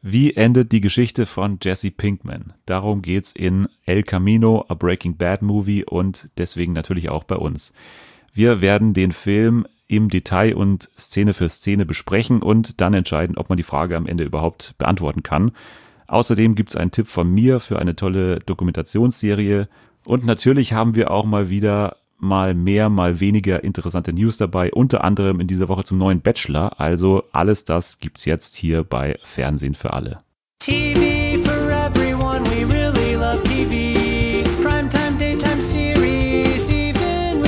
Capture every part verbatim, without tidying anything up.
Wie endet die Geschichte von Jesse Pinkman? Darum geht's in El Camino, a Breaking Bad Movie und deswegen natürlich auch bei uns. Wir werden den Film im Detail und Szene für Szene besprechen und dann entscheiden, ob man die Frage am Ende überhaupt beantworten kann. Außerdem gibt's einen Tipp von mir für eine tolle Dokumentationsserie und natürlich haben wir auch mal wieder mal mehr, mal weniger interessante News dabei, unter anderem in dieser Woche zum neuen Bachelor. Also alles das gibt's jetzt hier bei Fernsehen für alle. T V for everyone, we really love T V. Primetime, daytime series, even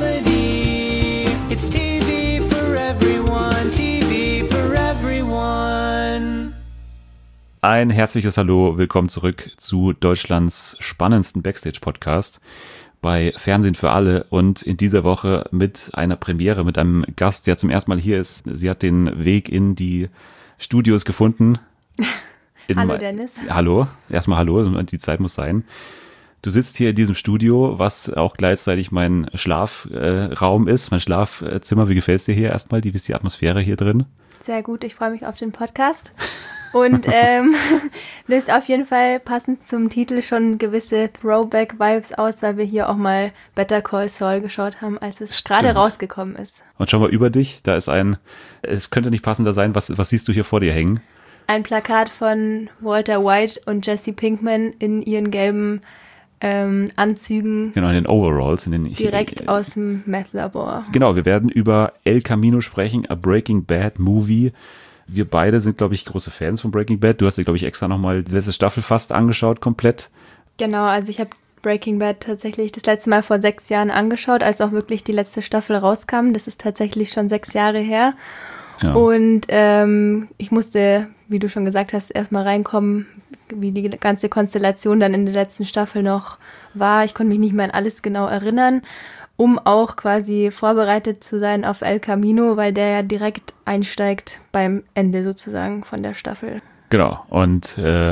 reality. It's T V for everyone, T V for everyone. Ein herzliches Hallo, willkommen zurück zu Deutschlands spannendsten Backstage-Podcast bei Fernsehen für alle und in dieser Woche mit einer Premiere, mit einem Gast, der zum ersten Mal hier ist. Sie hat den Weg in die Studios gefunden. In Hallo Dennis. Hallo, erstmal hallo, die Zeit muss sein. Du sitzt hier in diesem Studio, was auch gleichzeitig mein Schlafraum äh, ist, mein Schlafzimmer. Wie gefällt es dir hier erstmal? Wie ist die Atmosphäre hier drin? Sehr gut, ich freue mich auf den Podcast. Und ähm, löst auf jeden Fall passend zum Titel schon gewisse Throwback-Vibes aus, weil wir hier auch mal Better Call Saul geschaut haben, als es gerade rausgekommen ist. Und schau mal über dich, da ist ein, es könnte nicht passender sein, was, was siehst du hier vor dir hängen? Ein Plakat von Walter White und Jesse Pinkman in ihren gelben ähm, Anzügen. Genau, in den Overalls. In den, direkt ich, aus dem Meth-Labor. Genau, wir werden über El Camino sprechen, a Breaking Bad Movie. Wir beide sind, glaube ich, große Fans von Breaking Bad. Du hast dir, glaube ich, extra nochmal die letzte Staffel fast angeschaut, komplett. Genau, also ich habe Breaking Bad tatsächlich das letzte Mal vor sechs Jahren angeschaut, als auch wirklich die letzte Staffel rauskam. Das ist tatsächlich schon sechs Jahre her. Ja. Und ähm, ich musste, wie du schon gesagt hast, erstmal reinkommen, wie die ganze Konstellation dann in der letzten Staffel noch war. Ich konnte mich nicht mehr an alles genau erinnern, um auch quasi vorbereitet zu sein auf El Camino, weil der ja direkt einsteigt beim Ende sozusagen von der Staffel. Genau, und äh,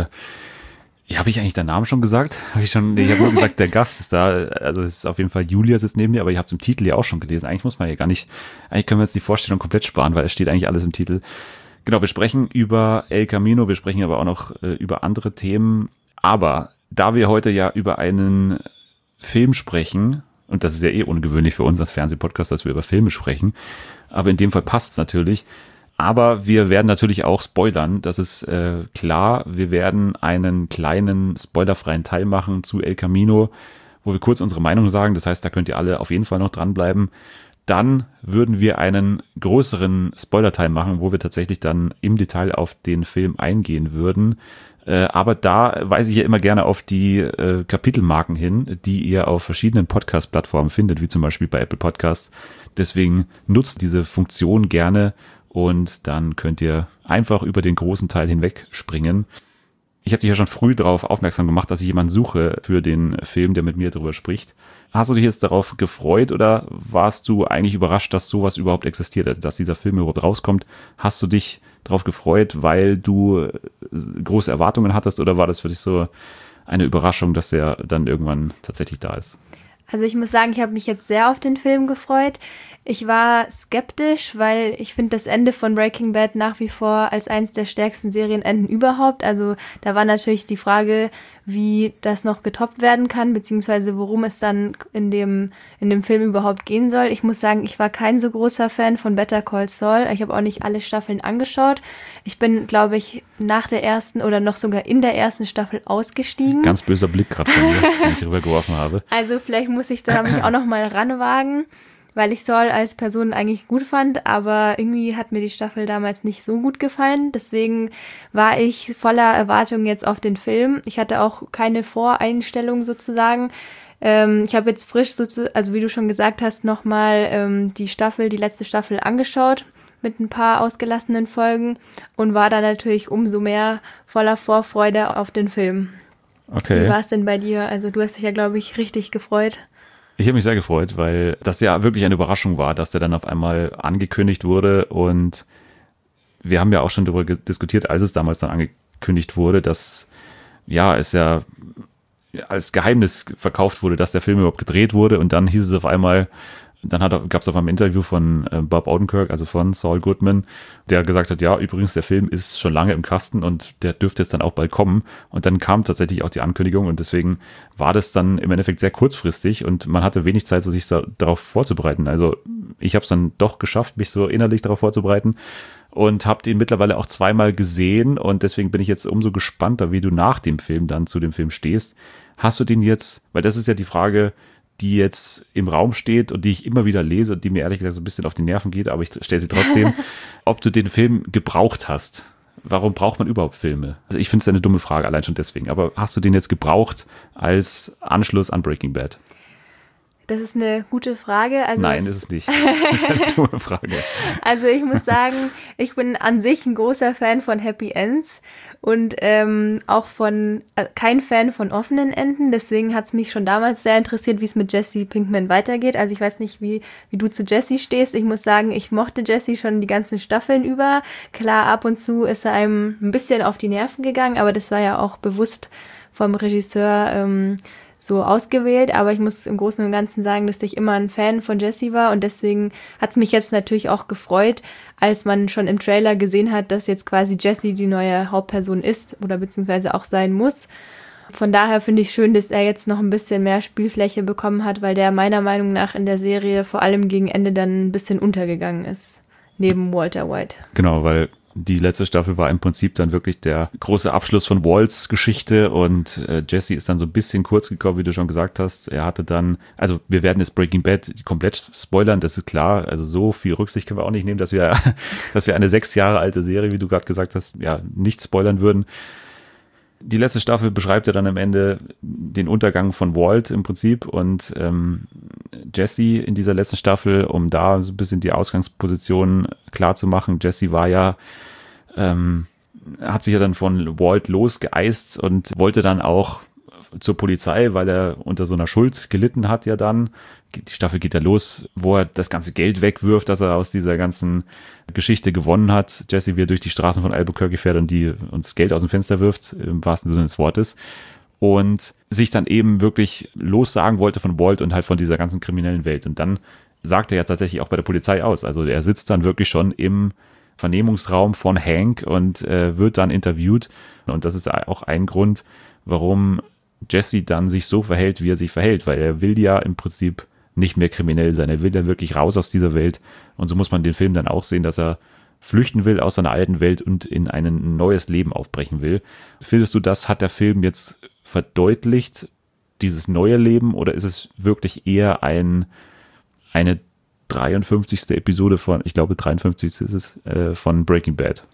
ja, habe ich eigentlich deinen Namen schon gesagt? Habe ich schon, ich habe nur gesagt, der Gast ist da, also es ist auf jeden Fall Julia sitzt neben mir, aber ihr habt es im Titel ja auch schon gelesen. Eigentlich muss man ja gar nicht, eigentlich können wir jetzt die Vorstellung komplett sparen, weil es steht eigentlich alles im Titel. Genau, wir sprechen über El Camino, wir sprechen aber auch noch äh, über andere Themen, aber da wir heute ja über einen Film sprechen, und das ist ja eh ungewöhnlich für uns als Fernsehpodcast, dass wir über Filme sprechen. Aber in dem Fall passt es natürlich. Aber wir werden natürlich auch spoilern. Das ist äh, klar. Wir werden einen kleinen spoilerfreien Teil machen zu El Camino, wo wir kurz unsere Meinung sagen. Das heißt, da könnt ihr alle auf jeden Fall noch dranbleiben. Dann würden wir einen größeren Spoiler-Teil machen, wo wir tatsächlich dann im Detail auf den Film eingehen würden. Äh, aber da weise ich ja immer gerne auf die äh, Kapitelmarken hin, die ihr auf verschiedenen Podcast-Plattformen findet, wie zum Beispiel bei Apple Podcasts. Deswegen nutzt diese Funktion gerne und dann könnt ihr einfach über den großen Teil hinweg springen. Ich habe dich ja schon früh darauf aufmerksam gemacht, dass ich jemanden suche für den Film, der mit mir darüber spricht. Hast du dich jetzt darauf gefreut oder warst du eigentlich überrascht, dass sowas überhaupt existiert, also dass dieser Film überhaupt rauskommt? Hast du dich darauf gefreut, weil du große Erwartungen hattest oder war das für dich so eine Überraschung, dass der dann irgendwann tatsächlich da ist? Also ich muss sagen, ich habe mich jetzt sehr auf den Film gefreut. Ich war skeptisch, weil ich finde das Ende von Breaking Bad nach wie vor als eins der stärksten Serienenden überhaupt. Also da war natürlich die Frage, wie das noch getoppt werden kann, beziehungsweise worum es dann in dem, in dem Film überhaupt gehen soll. Ich muss sagen, ich war kein so großer Fan von Better Call Saul. Ich habe auch nicht alle Staffeln angeschaut. Ich bin, glaube ich, nach der ersten oder noch sogar in der ersten Staffel ausgestiegen. Ganz böser Blick gerade von mir, den ich rübergeworfen habe. Also vielleicht muss ich da mich auch noch mal ranwagen, weil ich Saul als Person eigentlich gut fand, aber irgendwie hat mir die Staffel damals nicht so gut gefallen. Deswegen war ich voller Erwartung jetzt auf den Film. Ich hatte auch keine Voreinstellung sozusagen. Ähm, ich habe jetzt frisch, sozu- also wie du schon gesagt hast, nochmal ähm, die Staffel, die letzte Staffel angeschaut mit ein paar ausgelassenen Folgen und war dann natürlich umso mehr voller Vorfreude auf den Film. Okay. Wie war es denn bei dir? Also du hast dich ja, glaube ich, richtig gefreut. Ich habe mich sehr gefreut, weil das ja wirklich eine Überraschung war, dass der dann auf einmal angekündigt wurde und wir haben ja auch schon darüber diskutiert, als es damals dann angekündigt wurde, dass ja es ja als Geheimnis verkauft wurde, dass der Film überhaupt gedreht wurde und dann hieß es auf einmal, dann gab es auf einem Interview von äh, Bob Odenkirk, also von Saul Goodman, der gesagt hat, ja, übrigens, der Film ist schon lange im Kasten und der dürfte jetzt dann auch bald kommen. Und dann kam tatsächlich auch die Ankündigung und deswegen war das dann im Endeffekt sehr kurzfristig und man hatte wenig Zeit, sich so darauf vorzubereiten. Also ich habe es dann doch geschafft, mich so innerlich darauf vorzubereiten und habe den mittlerweile auch zweimal gesehen und deswegen bin ich jetzt umso gespannter, wie du nach dem Film dann zu dem Film stehst. Hast du den jetzt, weil das ist ja die Frage, die jetzt im Raum steht und die ich immer wieder lese und die mir ehrlich gesagt so ein bisschen auf die Nerven geht, aber ich stelle sie trotzdem, ob du den Film gebraucht hast. Warum braucht man überhaupt Filme? Also ich finde es eine dumme Frage, allein schon deswegen. Aber hast du den jetzt gebraucht als Anschluss an Breaking Bad? Das ist eine gute Frage. Also Nein, ist es nicht. Das ist eine dumme Frage. Also ich muss sagen, ich bin an sich ein großer Fan von Happy Ends und ähm, auch von, äh, kein Fan von offenen Enden. Deswegen hat es mich schon damals sehr interessiert, wie es mit Jesse Pinkman weitergeht. Also ich weiß nicht, wie, wie du zu Jesse stehst. Ich muss sagen, ich mochte Jesse schon die ganzen Staffeln über. Klar, ab und zu ist er einem ein bisschen auf die Nerven gegangen, aber das war ja auch bewusst vom Regisseur ähm, so ausgewählt, aber ich muss im Großen und Ganzen sagen, dass ich immer ein Fan von Jesse war und deswegen hat es mich jetzt natürlich auch gefreut, als man schon im Trailer gesehen hat, dass jetzt quasi Jesse die neue Hauptperson ist oder beziehungsweise auch sein muss. Von daher finde ich schön, dass er jetzt noch ein bisschen mehr Spielfläche bekommen hat, weil der meiner Meinung nach in der Serie vor allem gegen Ende dann ein bisschen untergegangen ist, neben Walter White. Genau, weil die letzte Staffel war im Prinzip dann wirklich der große Abschluss von Walts Geschichte und äh, Jesse ist dann so ein bisschen kurz gekommen, wie du schon gesagt hast. Er hatte dann, also wir werden jetzt Breaking Bad komplett spoilern, das ist klar. Also so viel Rücksicht können wir auch nicht nehmen, dass wir, dass wir eine sechs Jahre alte Serie, wie du gerade gesagt hast, ja, nicht spoilern würden. Die letzte Staffel beschreibt ja dann am Ende den Untergang von Walt im Prinzip und ähm, Jesse in dieser letzten Staffel, um da so ein bisschen die Ausgangsposition klar zu machen. Jesse war ja, ähm, hat sich ja dann von Walt losgeeist und wollte dann auch zur Polizei, weil er unter so einer Schuld gelitten hat ja dann. Die Staffel geht ja los, wo er das ganze Geld wegwirft, das er aus dieser ganzen Geschichte gewonnen hat. Jesse, wie er durch die Straßen von Albuquerque fährt und die uns Geld aus dem Fenster wirft, im wahrsten Sinne des Wortes. Und sich dann eben wirklich lossagen wollte von Walt und halt von dieser ganzen kriminellen Welt. Und dann sagt er ja tatsächlich auch bei der Polizei aus. Also er sitzt dann wirklich schon im Vernehmungsraum von Hank und äh, wird dann interviewt. Und das ist auch ein Grund, warum Jesse dann sich so verhält, wie er sich verhält, weil er will ja im Prinzip nicht mehr kriminell sein. Er will ja wirklich raus aus dieser Welt. Und so muss man den Film dann auch sehen, dass er flüchten will aus seiner alten Welt und in ein neues Leben aufbrechen will. Findest du, das hat der Film jetzt verdeutlicht, dieses neue Leben, oder ist es wirklich eher ein, eine dreiundfünfzigste Episode von, ich glaube dreiundfünfzigste ist es, äh, von Breaking Bad?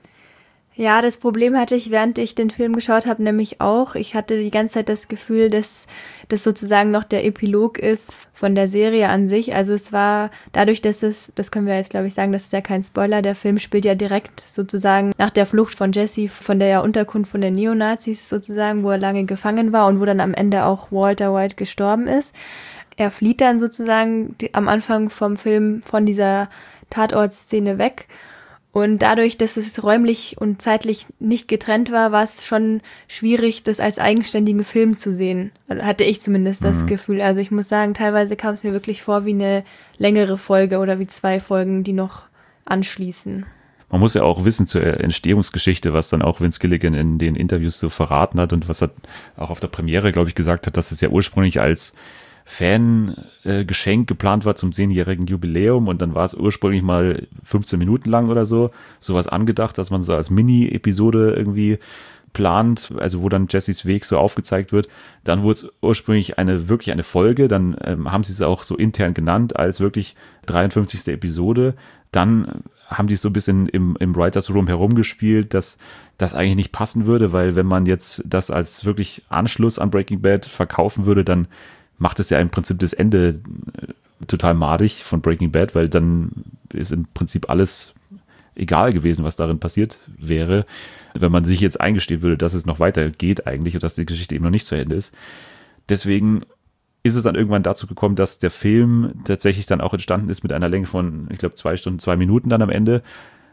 Ja, das Problem hatte ich, während ich den Film geschaut habe, nämlich auch. Ich hatte die ganze Zeit das Gefühl, dass das sozusagen noch der Epilog ist von der Serie an sich. Also es war dadurch, dass es, das können wir jetzt glaube ich sagen, das ist ja kein Spoiler, der Film spielt ja direkt sozusagen nach der Flucht von Jesse von der ja Unterkunft von den Neonazis sozusagen, wo er lange gefangen war und wo dann am Ende auch Walter White gestorben ist. Er flieht dann sozusagen die, am Anfang vom Film von dieser Tatortszene weg. Und dadurch, dass es räumlich und zeitlich nicht getrennt war, war es schon schwierig, das als eigenständigen Film zu sehen. Hatte ich zumindest das mhm. Gefühl. Also ich muss sagen, teilweise kam es mir wirklich vor wie eine längere Folge oder wie zwei Folgen, die noch anschließen. Man muss ja auch wissen zur Entstehungsgeschichte, was dann auch Vince Gilligan in den Interviews so verraten hat und was er auch auf der Premiere, glaube ich, gesagt hat, dass es ja ursprünglich als Fangeschenk äh, geplant war zum zehnjährigen Jubiläum und dann war es ursprünglich mal fünfzehn Minuten lang oder so, sowas angedacht, dass man so als Mini-Episode irgendwie plant, also wo dann Jessys Weg so aufgezeigt wird. Dann wurde es ursprünglich eine wirklich eine Folge, dann ähm, haben sie es auch so intern genannt als wirklich dreiundfünfzigste Episode. Dann haben die so ein bisschen im, im Writers Room herumgespielt, dass das eigentlich nicht passen würde, weil wenn man jetzt das als wirklich Anschluss an Breaking Bad verkaufen würde, dann macht es ja im Prinzip das Ende total madig von Breaking Bad, weil dann ist im Prinzip alles egal gewesen, was darin passiert wäre, wenn man sich jetzt eingestehen würde, dass es noch weitergeht eigentlich und dass die Geschichte eben noch nicht zu Ende ist. Deswegen ist es dann irgendwann dazu gekommen, dass der Film tatsächlich dann auch entstanden ist mit einer Länge von, ich glaube, zwei Stunden, zwei Minuten dann am Ende.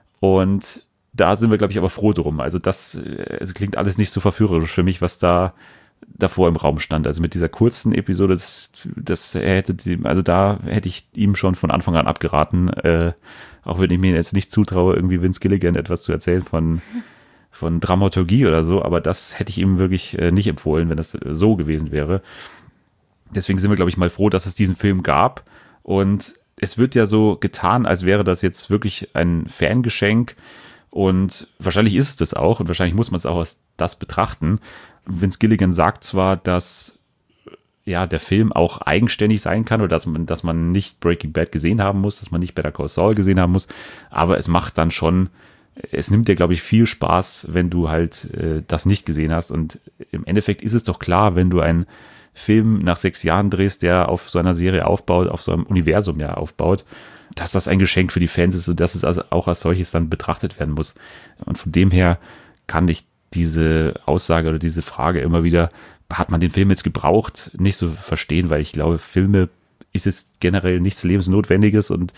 Und da sind wir, glaube ich, aber froh drum. Also das also klingt alles nicht so verführerisch für mich, was da davor im Raum stand. Also mit dieser kurzen Episode, das, das hätte die, also da hätte ich ihm schon von Anfang an abgeraten, äh, auch wenn ich mir jetzt nicht zutraue, irgendwie Vince Gilligan etwas zu erzählen von, von Dramaturgie oder so, aber das hätte ich ihm wirklich äh, nicht empfohlen, wenn das so gewesen wäre. Deswegen sind wir, glaube ich, mal froh, dass es diesen Film gab. Und es wird ja so getan, als wäre das jetzt wirklich ein Fangeschenk. Und wahrscheinlich ist es das auch. Und wahrscheinlich muss man es auch als das betrachten. Vince Gilligan sagt zwar, dass ja, der Film auch eigenständig sein kann oder dass man, dass man nicht Breaking Bad gesehen haben muss, dass man nicht Better Call Saul gesehen haben muss. Aber es macht dann schon, es nimmt dir, glaube ich, viel Spaß, wenn du halt äh, das nicht gesehen hast. Und im Endeffekt ist es doch klar, wenn du einen Film nach sechs Jahren drehst, der auf so einer Serie aufbaut, auf so einem Universum ja aufbaut, dass das ein Geschenk für die Fans ist und dass es also auch als solches dann betrachtet werden muss. Und von dem her kann ich diese Aussage oder diese Frage immer wieder, hat man den Film jetzt gebraucht, nicht so verstehen, weil ich glaube, Filme ist es generell nichts Lebensnotwendiges und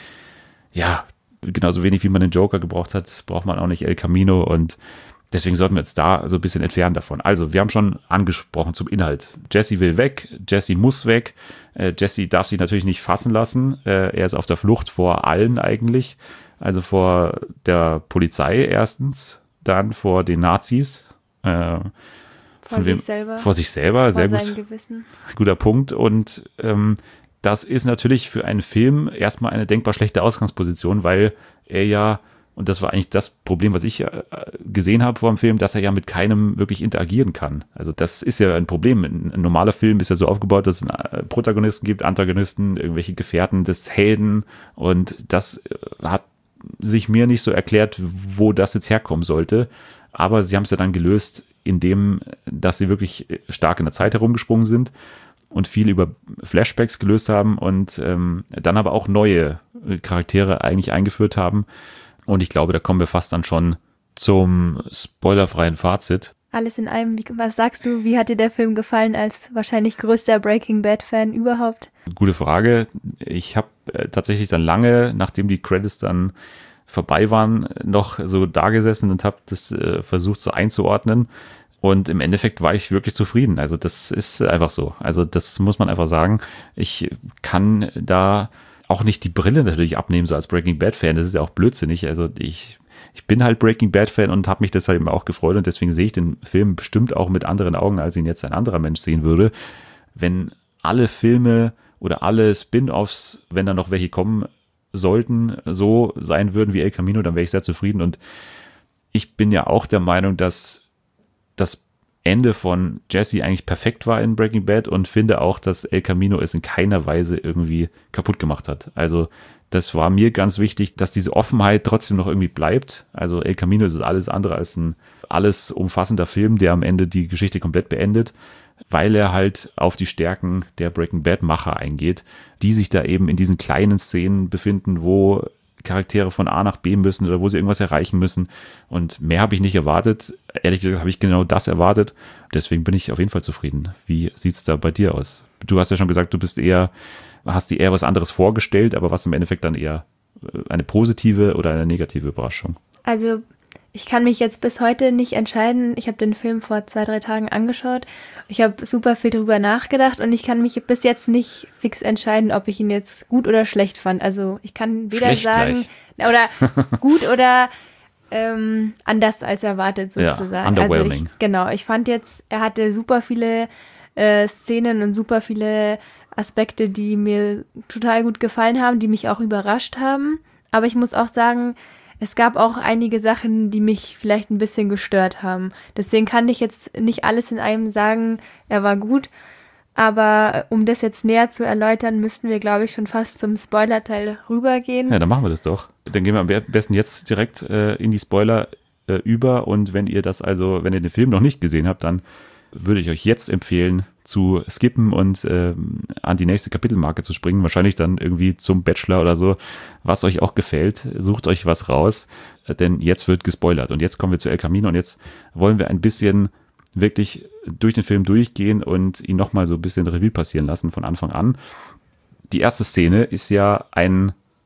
ja, genauso wenig wie man den Joker gebraucht hat, braucht man auch nicht El Camino und deswegen sollten wir jetzt da so ein bisschen entfernen davon. Also, wir haben schon angesprochen zum Inhalt. Jesse will weg, Jesse muss weg. Äh, Jesse darf sich natürlich nicht fassen lassen. Äh, er ist auf der Flucht vor allen eigentlich. Also vor der Polizei erstens, dann vor den Nazis. Äh, vor sich selber. Vor sich selber, vor sehr seinem gut. Gewissen. Guter Punkt. Und ähm, das ist natürlich für einen Film erstmal eine denkbar schlechte Ausgangsposition, weil er ja, und das war eigentlich das Problem, was ich äh, gesehen habe vor dem Film, dass er ja mit keinem wirklich interagieren kann. Also das ist ja ein Problem. Ein, ein normaler Film ist ja so aufgebaut, dass es einen Protagonisten gibt, Antagonisten, irgendwelche Gefährten des Helden. Und das hat sich mir nicht so erklärt, wo das jetzt herkommen sollte. Aber sie haben es ja dann gelöst, indem, dass sie wirklich stark in der Zeit herumgesprungen sind und viel über Flashbacks gelöst haben und ähm, dann aber auch neue Charaktere eigentlich eingeführt haben. Und ich glaube, da kommen wir fast dann schon zum spoilerfreien Fazit. Alles in einem. Wie, was sagst du, wie hat dir der Film gefallen als wahrscheinlich größter Breaking Bad-Fan überhaupt? Gute Frage. Ich habe äh, tatsächlich dann lange, nachdem die Credits dann vorbei waren, noch so da gesessen und habe das äh, versucht so einzuordnen. Und im Endeffekt war ich wirklich zufrieden. Also das ist einfach so. Also das muss man einfach sagen. Ich kann da auch nicht die Brille natürlich abnehmen, so als Breaking Bad-Fan. Das ist ja auch blödsinnig. Also ich, ich bin halt Breaking Bad-Fan und habe mich deshalb eben auch gefreut. Und deswegen sehe ich den Film bestimmt auch mit anderen Augen, als ihn jetzt ein anderer Mensch sehen würde. Wenn alle Filme oder alle Spin-Offs, wenn da noch welche kommen sollten, so sein würden wie El Camino, dann wäre ich sehr zufrieden. Und ich bin ja auch der Meinung, dass das Ende von Jesse eigentlich perfekt war in Breaking Bad und finde auch, dass El Camino es in keiner Weise irgendwie kaputt gemacht hat. Also das war mir ganz wichtig, dass diese Offenheit trotzdem noch irgendwie bleibt. Also El Camino ist alles andere als ein alles umfassender Film, der am Ende die Geschichte komplett beendet, weil er halt auf die Stärken der Breaking Bad-Macher eingeht, die sich da eben in diesen kleinen Szenen befinden, wo Charaktere von A nach B müssen oder wo sie irgendwas erreichen müssen. Und mehr habe ich nicht erwartet. Ehrlich gesagt habe ich genau das erwartet. Deswegen bin ich auf jeden Fall zufrieden. Wie sieht es da bei dir aus? Du hast ja schon gesagt, du bist eher, hast dir eher was anderes vorgestellt, aber was im Endeffekt dann eher eine positive oder eine negative Überraschung? Also ich kann mich jetzt bis heute nicht entscheiden. Ich habe den Film vor zwei, drei Tagen angeschaut. Ich habe super viel drüber nachgedacht und ich kann mich bis jetzt nicht fix entscheiden, ob ich ihn jetzt gut oder schlecht fand. Also ich kann weder Schlecht sagen, gleich. oder gut oder ähm, anders als erwartet sozusagen. Ja, also underwhelming. ich, genau, ich fand jetzt, er hatte super viele äh, Szenen und super viele Aspekte, die mir total gut gefallen haben, die mich auch überrascht haben. Aber ich muss auch sagen, es gab auch einige Sachen, die mich vielleicht ein bisschen gestört haben. Deswegen kann ich jetzt nicht alles in einem sagen, er war gut. Aber um das jetzt näher zu erläutern, müssten wir, glaube ich, schon fast zum Spoiler-Teil rübergehen. Ja, dann machen wir das doch. Dann gehen wir am besten jetzt direkt äh, in die Spoiler äh, über. Und wenn ihr das also, wenn ihr den Film noch nicht gesehen habt, dann würde ich euch jetzt empfehlen, zu skippen und ähm, an die nächste Kapitelmarke zu springen. Wahrscheinlich dann irgendwie zum Bachelor oder so, was euch auch gefällt. Sucht euch was raus, äh, denn jetzt wird gespoilert. Und jetzt kommen wir zu El Camino und jetzt wollen wir ein bisschen wirklich durch den Film durchgehen und ihn nochmal so ein bisschen Revue passieren lassen von Anfang an. Die erste Szene ist ja ein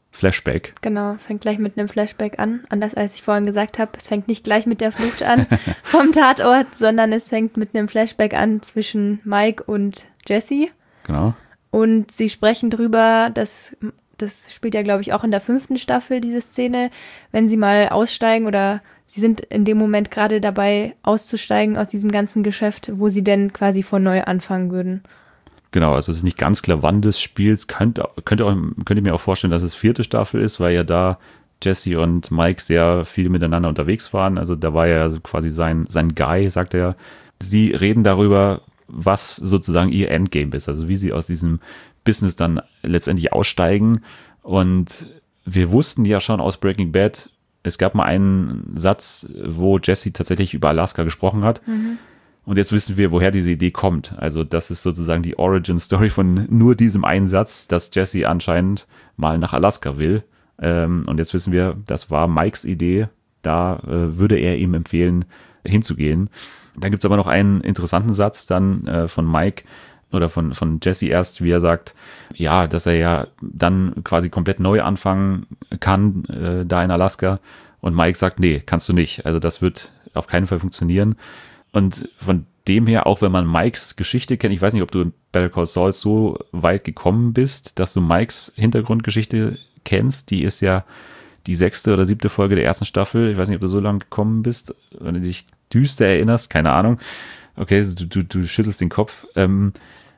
Flashback. Genau, fängt gleich mit einem Flashback an. Anders als ich vorhin gesagt habe, es fängt nicht gleich mit der Flucht an vom Tatort, sondern es fängt mit einem Flashback an zwischen Mike und Jesse. Genau. Und sie sprechen drüber, dass das spielt ja, glaube ich, auch in der fünften Staffel, diese Szene, wenn sie mal aussteigen oder sie sind in dem Moment gerade dabei, auszusteigen aus diesem ganzen Geschäft, wo sie denn quasi von neu anfangen würden. Genau, also es ist nicht ganz klar, wann des Spiels. Könnt, könnt, ihr auch, könnt ihr mir auch vorstellen, dass es vierte Staffel ist, weil ja da Jesse und Mike sehr viel miteinander unterwegs waren. Also da war ja quasi sein, sein Guy, sagt er. Sie reden darüber, was sozusagen ihr Endgame ist, also wie sie aus diesem Business dann letztendlich aussteigen. Und wir wussten ja schon aus Breaking Bad, es gab mal einen Satz, wo Jesse tatsächlich über Alaska gesprochen hat. Mhm. Und jetzt wissen wir, woher diese Idee kommt. Also das ist sozusagen die Origin-Story von nur diesem einen Satz, dass Jesse anscheinend mal nach Alaska will. Ähm, und jetzt wissen wir, das war Mikes Idee. Da äh, würde er ihm empfehlen, hinzugehen. Dann gibt es aber noch einen interessanten Satz dann äh, von Mike oder von, von Jesse erst, wie er sagt, ja, dass er ja dann quasi komplett neu anfangen kann, äh, da in Alaska. Und Mike sagt, nee, kannst du nicht. Also das wird auf keinen Fall funktionieren. Und von dem her, auch wenn man Mikes Geschichte kennt, ich weiß nicht, ob du in Better Call Saul so weit gekommen bist, dass du Mikes Hintergrundgeschichte kennst. Die ist ja die sechste oder siebte Folge der ersten Staffel. Ich weiß nicht, ob du so lange gekommen bist, wenn du dich düster erinnerst, keine Ahnung. Okay, du, du, du schüttelst den Kopf. Ähm,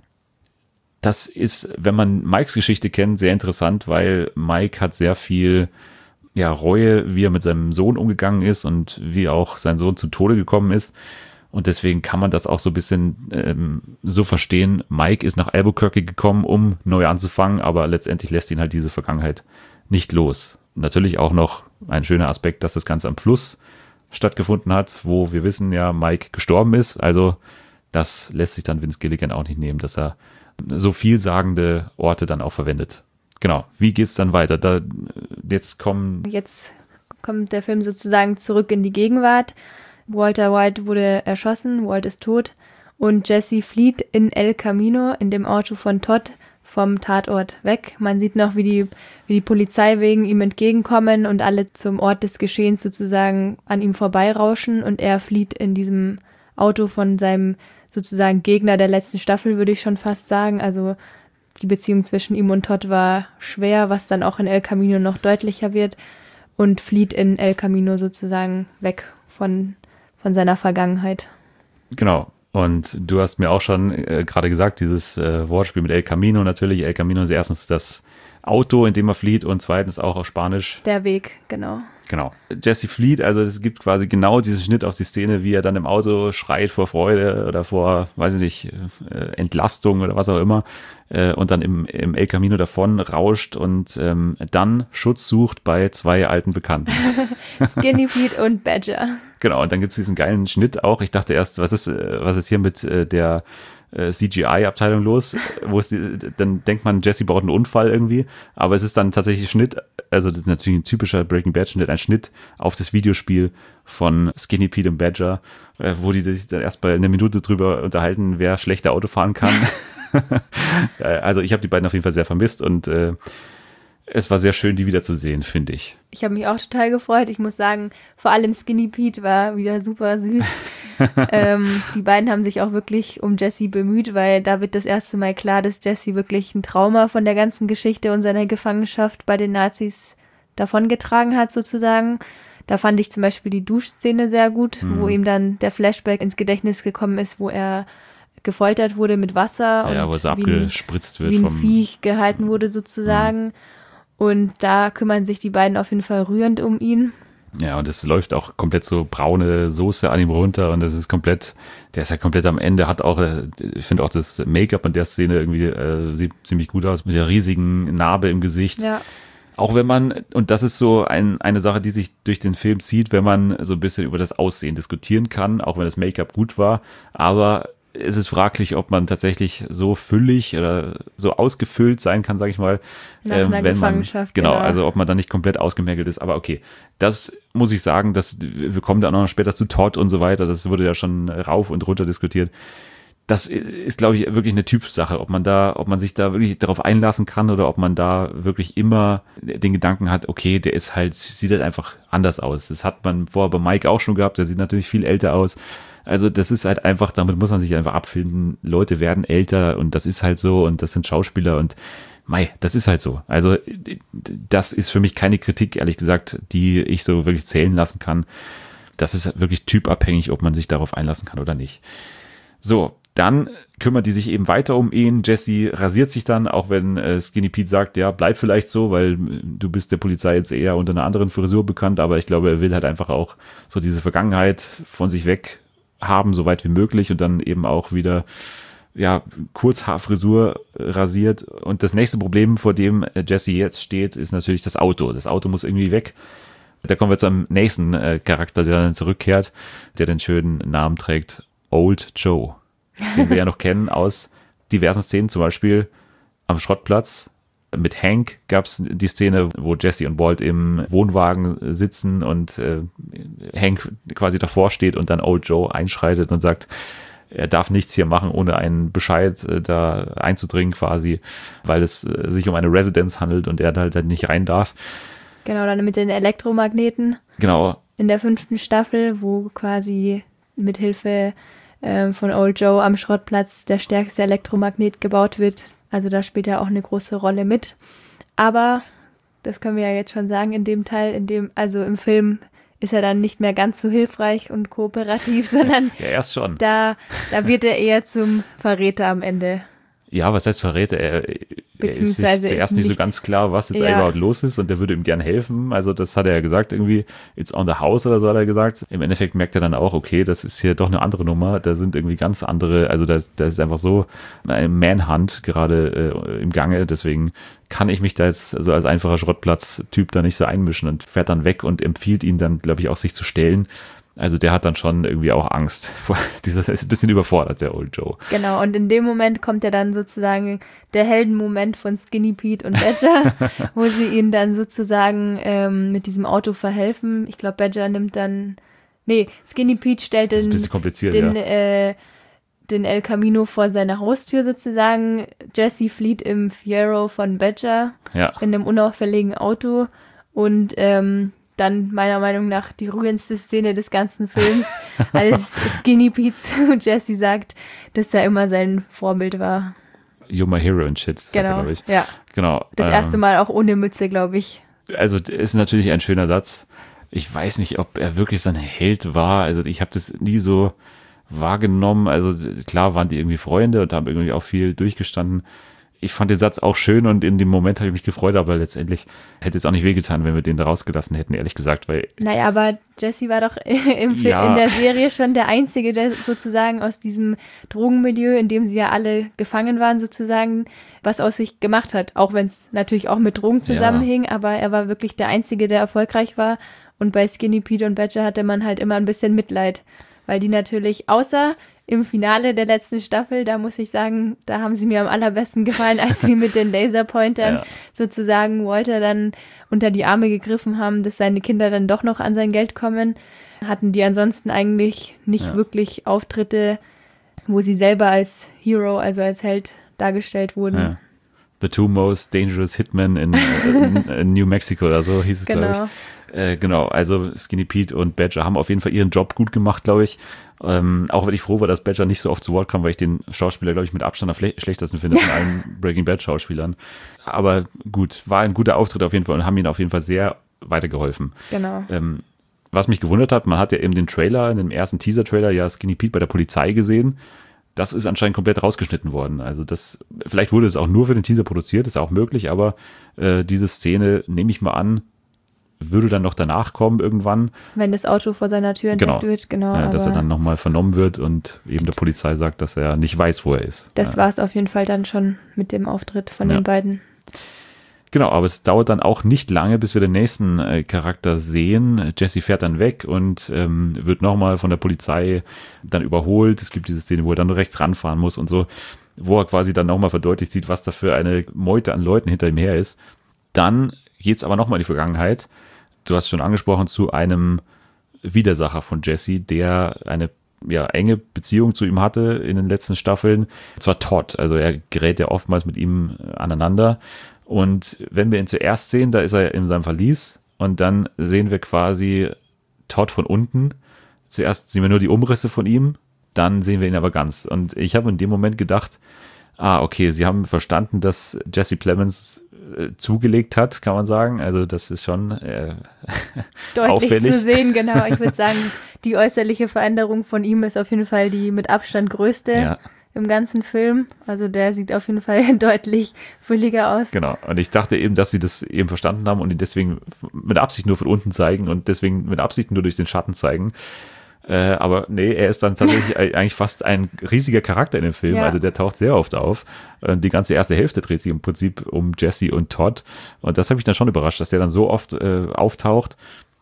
das ist, wenn man Mikes Geschichte kennt, sehr interessant, weil Mike hat sehr viel ja, Reue, wie er mit seinem Sohn umgegangen ist und wie auch sein Sohn zu Tode gekommen ist. Und deswegen kann man das auch so ein bisschen ähm, so verstehen. Mike ist nach Albuquerque gekommen, um neu anzufangen, aber letztendlich lässt ihn halt diese Vergangenheit nicht los. Natürlich auch noch ein schöner Aspekt, dass das Ganze am Fluss stattgefunden hat, wo wir wissen ja, Mike gestorben ist. Also das lässt sich dann Vince Gilligan auch nicht nehmen, dass er so vielsagende Orte dann auch verwendet. Genau, wie geht's dann weiter? Da, jetzt kommen... Jetzt kommt der Film sozusagen zurück in die Gegenwart. Walter White wurde erschossen, Walt ist tot und Jesse flieht in El Camino, in dem Auto von Todd, vom Tatort weg. Man sieht noch, wie die, wie die Polizei wegen ihm entgegenkommen und alle zum Ort des Geschehens sozusagen an ihm vorbeirauschen und er flieht in diesem Auto von seinem sozusagen Gegner der letzten Staffel, würde ich schon fast sagen. Also die Beziehung zwischen ihm und Todd war schwer, was dann auch in El Camino noch deutlicher wird und flieht in El Camino sozusagen weg von von seiner Vergangenheit. Genau. Und du hast mir auch schon äh, gerade gesagt, dieses äh, Wortspiel mit El Camino natürlich. El Camino ist erstens das Auto, in dem er flieht und zweitens auch auf Spanisch. Der Weg, genau. Genau. Jesse flieht, also es gibt quasi genau diesen Schnitt auf die Szene, wie er dann im Auto schreit vor Freude oder vor, weiß ich nicht, äh, Entlastung oder was auch immer äh, und dann im, im El Camino davon rauscht und ähm, dann Schutz sucht bei zwei alten Bekannten. Skinny Pete und Badger. Genau, und dann gibt es diesen geilen Schnitt auch. Ich dachte erst, was ist, was ist hier mit äh, der äh, C G I-Abteilung los? Wo ist die, dann denkt man, Jesse baut einen Unfall irgendwie, aber es ist dann tatsächlich Schnitt, also das ist natürlich ein typischer Breaking Bad-Schnitt, ein Schnitt auf das Videospiel von Skinny Pete und Badger, äh, wo die sich dann erst mal eine Minute drüber unterhalten, wer schlechter Auto fahren kann. Also ich habe die beiden auf jeden Fall sehr vermisst und äh, es war sehr schön, die wiederzusehen, finde ich. Ich habe mich auch total gefreut. Ich muss sagen, vor allem Skinny Pete war wieder super süß. ähm, die beiden haben sich auch wirklich um Jesse bemüht, weil da wird das erste Mal klar, dass Jesse wirklich ein Trauma von der ganzen Geschichte und seiner Gefangenschaft bei den Nazis davongetragen hat, sozusagen. Da fand ich zum Beispiel die Duschszene sehr gut, mhm. wo ihm dann der Flashback ins Gedächtnis gekommen ist, wo er gefoltert wurde mit Wasser. Ja, und wo es abgespritzt wird. Wie ein vom Viech gehalten wurde, sozusagen. Mhm. Und da kümmern sich die beiden auf jeden Fall rührend um ihn. Ja, und es läuft auch komplett so braune Soße an ihm runter und das ist komplett, der ist ja komplett am Ende, hat auch, ich finde auch das Make-up in der Szene irgendwie äh, sieht ziemlich gut aus, mit der riesigen Narbe im Gesicht. Ja. Auch wenn man, und das ist so ein, eine Sache, die sich durch den Film zieht, wenn man so ein bisschen über das Aussehen diskutieren kann, auch wenn das Make-up gut war, aber es ist fraglich, ob man tatsächlich so füllig oder so ausgefüllt sein kann, sage ich mal. Nach einer ähm, wenn Gefangenschaft, man, genau, genau. also ob man dann nicht komplett ausgemergelt ist. Aber okay, das muss ich sagen, dass wir kommen dann auch noch später zu Todd und so weiter. Das wurde ja schon rauf und runter diskutiert. das ist, glaube ich, wirklich eine Typsache, ob man da, ob man sich da wirklich darauf einlassen kann oder ob man da wirklich immer den Gedanken hat, okay, der ist halt, sieht halt einfach anders aus. Das hat man vorher bei Mike auch schon gehabt, der sieht natürlich viel älter aus. Also das ist halt einfach, damit muss man sich einfach abfinden. Leute werden älter und das ist halt so und das sind Schauspieler und mei, das ist halt so. Also das ist für mich keine Kritik, ehrlich gesagt, die ich so wirklich zählen lassen kann. Das ist wirklich typabhängig, ob man sich darauf einlassen kann oder nicht. So, dann kümmert die sich eben weiter um ihn. Jesse rasiert sich dann, auch wenn äh, Skinny Pete sagt, ja, bleib vielleicht so, weil du bist der Polizei jetzt eher unter einer anderen Frisur bekannt, aber ich glaube, er will halt einfach auch so diese Vergangenheit von sich weg haben, so weit wie möglich und dann eben auch wieder ja, Kurzhaarfrisur rasiert. Und das nächste Problem, vor dem Jesse jetzt steht, ist natürlich das Auto. Das Auto muss irgendwie weg. Da kommen wir zum nächsten äh, Charakter, der dann zurückkehrt, der den schönen Namen trägt, Old Joe, den wir ja noch kennen aus diversen Szenen, zum Beispiel am Schrottplatz. Mit Hank gab es die Szene, wo Jesse und Walt im Wohnwagen sitzen und äh, Hank quasi davor steht und dann Old Joe einschreitet und sagt, er darf nichts hier machen, ohne einen Bescheid äh, da einzudringen quasi, weil es äh, sich um eine Residenz handelt und er halt, halt nicht rein darf. Genau, dann mit den Elektromagneten. Genau. In der fünften Staffel, wo quasi mit Hilfe äh, von Old Joe am Schrottplatz der stärkste Elektromagnet gebaut wird. Also da spielt er auch eine große Rolle mit. Aber, das können wir ja jetzt schon sagen, in dem Teil, in dem, also im Film ist er dann nicht mehr ganz so hilfreich und kooperativ, sondern ja, erst schon. Da, da wird er eher zum Verräter am Ende. Ja, was heißt Verräter? Er, er ist sich zuerst nicht so ganz klar, was jetzt ja. überhaupt los ist und der würde ihm gern helfen. Also das hat er ja gesagt, irgendwie, it's on the house oder so hat er gesagt. Im Endeffekt merkt er dann auch, okay, das ist hier doch eine andere Nummer. Da sind irgendwie ganz andere, also da, da ist einfach so ein Manhunt gerade äh, im Gange. Deswegen kann ich mich da jetzt so als einfacher Schrottplatz-Typ da nicht so einmischen und fährt dann weg und empfiehlt ihn dann, glaube ich, auch sich zu stellen. Also der hat dann schon irgendwie auch Angst vor dieser, ist ein bisschen überfordert, der Old Joe. Genau, und in dem Moment kommt ja dann sozusagen der Heldenmoment von Skinny Pete und Badger, wo sie ihnen dann sozusagen ähm, mit diesem Auto verhelfen. Ich glaube, Badger nimmt dann, nee, Skinny Pete stellt den, den, ja. äh, den El Camino vor seine Haustür sozusagen. Jesse flieht im Fiero von Badger ja. in einem unauffälligen Auto und ähm, dann meiner Meinung nach die rührendste Szene des ganzen Films, als Skinny Pete zu Jesse sagt, dass er immer sein Vorbild war. You're my hero and shit, sagt genau, er, glaube ich. Ja. Genau. Das ähm, erste Mal auch ohne Mütze, glaube ich. Also ist natürlich ein schöner Satz. Ich weiß nicht, ob er wirklich so ein Held war. Also ich habe das nie so wahrgenommen. Also klar waren die irgendwie Freunde und haben irgendwie auch viel durchgestanden. Ich fand den Satz auch schön und in dem Moment habe ich mich gefreut, aber letztendlich hätte es auch nicht wehgetan, wenn wir den da rausgelassen hätten, ehrlich gesagt. Weil naja, aber Jesse war doch im Film, ja. in der Serie schon der Einzige, der sozusagen aus diesem Drogenmilieu, in dem sie ja alle gefangen waren, sozusagen, was aus sich gemacht hat. Auch wenn es natürlich auch mit Drogen zusammenhing, ja. aber er war wirklich der Einzige, der erfolgreich war. Und bei Skinny Pete und Badger hatte man halt immer ein bisschen Mitleid, weil die natürlich außer im Finale der letzten Staffel, da muss ich sagen, da haben sie mir am allerbesten gefallen, als sie mit den Laserpointern ja. sozusagen Walter dann unter die Arme gegriffen haben, dass seine Kinder dann doch noch an sein Geld kommen. Hatten die ansonsten eigentlich nicht ja. wirklich Auftritte, wo sie selber als Hero, also als Held dargestellt wurden. Ja. The two most dangerous hitmen in, in, in New Mexico oder so hieß es, genau. glaube ich. Äh, genau, also Skinny Pete und Badger haben auf jeden Fall ihren Job gut gemacht, glaube ich. Ähm, auch wenn ich froh war, dass Badger nicht so oft zu Wort kam, weil ich den Schauspieler, glaube ich, mit Abstand am fle- schlechtesten finde von allen Breaking Bad Schauspielern. Aber gut, war ein guter Auftritt auf jeden Fall und haben ihnen auf jeden Fall sehr weitergeholfen. Genau. Ähm, was mich gewundert hat, man hat ja eben den Trailer, in dem ersten Teaser-Trailer ja Skinny Pete bei der Polizei gesehen. Das ist anscheinend komplett rausgeschnitten worden. Also das, vielleicht wurde es auch nur für den Teaser produziert, ist auch möglich, aber äh, diese Szene, nehme ich mal an, würde dann noch danach kommen irgendwann. Wenn das Auto vor seiner Tür entdeckt genau. wird, genau. Ja, dass aber er dann nochmal vernommen wird und eben der Polizei sagt, dass er nicht weiß, wo er ist. Das ja. war es auf jeden Fall dann schon mit dem Auftritt von ja. den beiden. Genau, aber es dauert dann auch nicht lange, bis wir den nächsten äh, Charakter sehen. Jesse fährt dann weg und ähm, wird nochmal von der Polizei dann überholt. Es gibt diese Szene, wo er dann rechts ranfahren muss und so, wo er quasi dann nochmal verdeutlicht sieht, was da für eine Meute an Leuten hinter ihm her ist. Dann geht es aber nochmal in die Vergangenheit. Du hast schon angesprochen, zu einem Widersacher von Jesse, der eine ja, enge Beziehung zu ihm hatte in den letzten Staffeln. Und zwar Todd. Also er gerät ja oftmals mit ihm aneinander. Und wenn wir ihn zuerst sehen, da ist er in seinem Verlies und dann sehen wir quasi Todd von unten. Zuerst sehen wir nur die Umrisse von ihm, dann sehen wir ihn aber ganz. Und ich habe in dem Moment gedacht, ah, okay, sie haben verstanden, dass Jesse Plemons äh, zugelegt hat, kann man sagen. Also das ist schon äh, Deutlich auffällig zu sehen, genau. Ich würde sagen, die äußerliche Veränderung von ihm ist auf jeden Fall die mit Abstand größte Ja. im ganzen Film. Also der sieht auf jeden Fall deutlich fülliger aus. Genau. Und ich dachte eben, dass sie das eben verstanden haben und ihn deswegen mit Absicht nur von unten zeigen und deswegen mit Absicht nur durch den Schatten zeigen. Äh, aber nee, er ist dann tatsächlich eigentlich fast ein riesiger Charakter in dem Film. Ja. Also der taucht sehr oft auf. Und die ganze erste Hälfte dreht sich im Prinzip um Jesse und Todd. Und das habe ich dann schon überrascht, dass der dann so oft äh, auftaucht.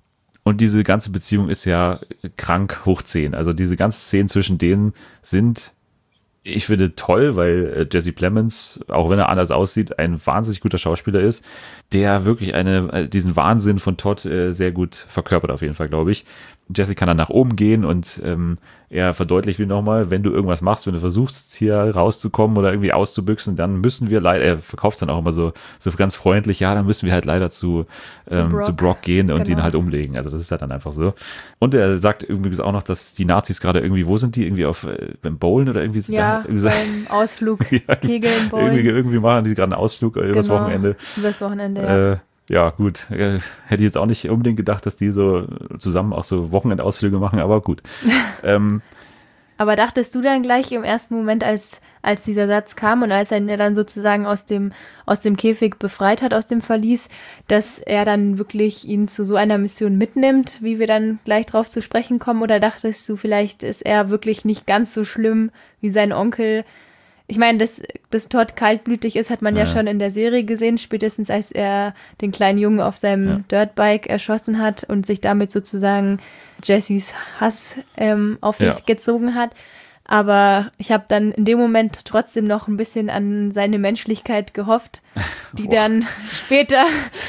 Und diese ganze Beziehung ist ja krank hoch zehn. Also diese ganzen Szenen zwischen denen sind, ich finde, toll, weil äh, Jesse Plemons, auch wenn er anders aussieht, ein wahnsinnig guter Schauspieler ist, der wirklich eine, äh, diesen Wahnsinn von Todd äh, sehr gut verkörpert auf jeden Fall, glaube ich. Jesse kann dann nach oben gehen und ähm, er verdeutlicht mir nochmal, wenn du irgendwas machst, wenn du versuchst, hier rauszukommen oder irgendwie auszubüchsen, dann müssen wir leider, er verkauft es dann auch immer so, so ganz freundlich, ja, dann müssen wir halt leider zu, Zu ähm, Brock. zu Brock gehen und Genau. ihn halt umlegen. Also das ist halt dann einfach so. Und er sagt übrigens auch noch, dass die Nazis gerade irgendwie, wo sind die? Irgendwie auf äh, beim Bowlen oder irgendwie? sind Ja, da, irgendwie so- beim Ausflug, Ja, Kegeln, irgendwie, Bowlen. irgendwie machen die gerade einen Ausflug äh, übers Genau. Wochenende. Übers Wochenende, ja. Äh, ja, gut. Äh, hätte ich jetzt auch nicht unbedingt gedacht, dass die so zusammen auch so Wochenendausflüge machen, aber gut. ähm, Aber dachtest du dann gleich im ersten Moment, als, als dieser Satz kam und als er ihn dann sozusagen aus dem, aus dem Käfig befreit hat, aus dem Verlies, dass er dann wirklich ihn zu so einer Mission mitnimmt, wie wir dann gleich drauf zu sprechen kommen? Oder dachtest du, vielleicht ist er wirklich nicht ganz so schlimm wie sein Onkel? Ich meine, dass, dass Todd kaltblütig ist, hat man ja. Ja. schon in der Serie gesehen, spätestens als er den kleinen Jungen auf seinem Ja. Dirtbike erschossen hat und sich damit sozusagen Jessys Hass ähm, auf sich Ja. gezogen hat. Aber ich habe dann in dem Moment trotzdem noch ein bisschen an seine Menschlichkeit gehofft, die Boah. dann später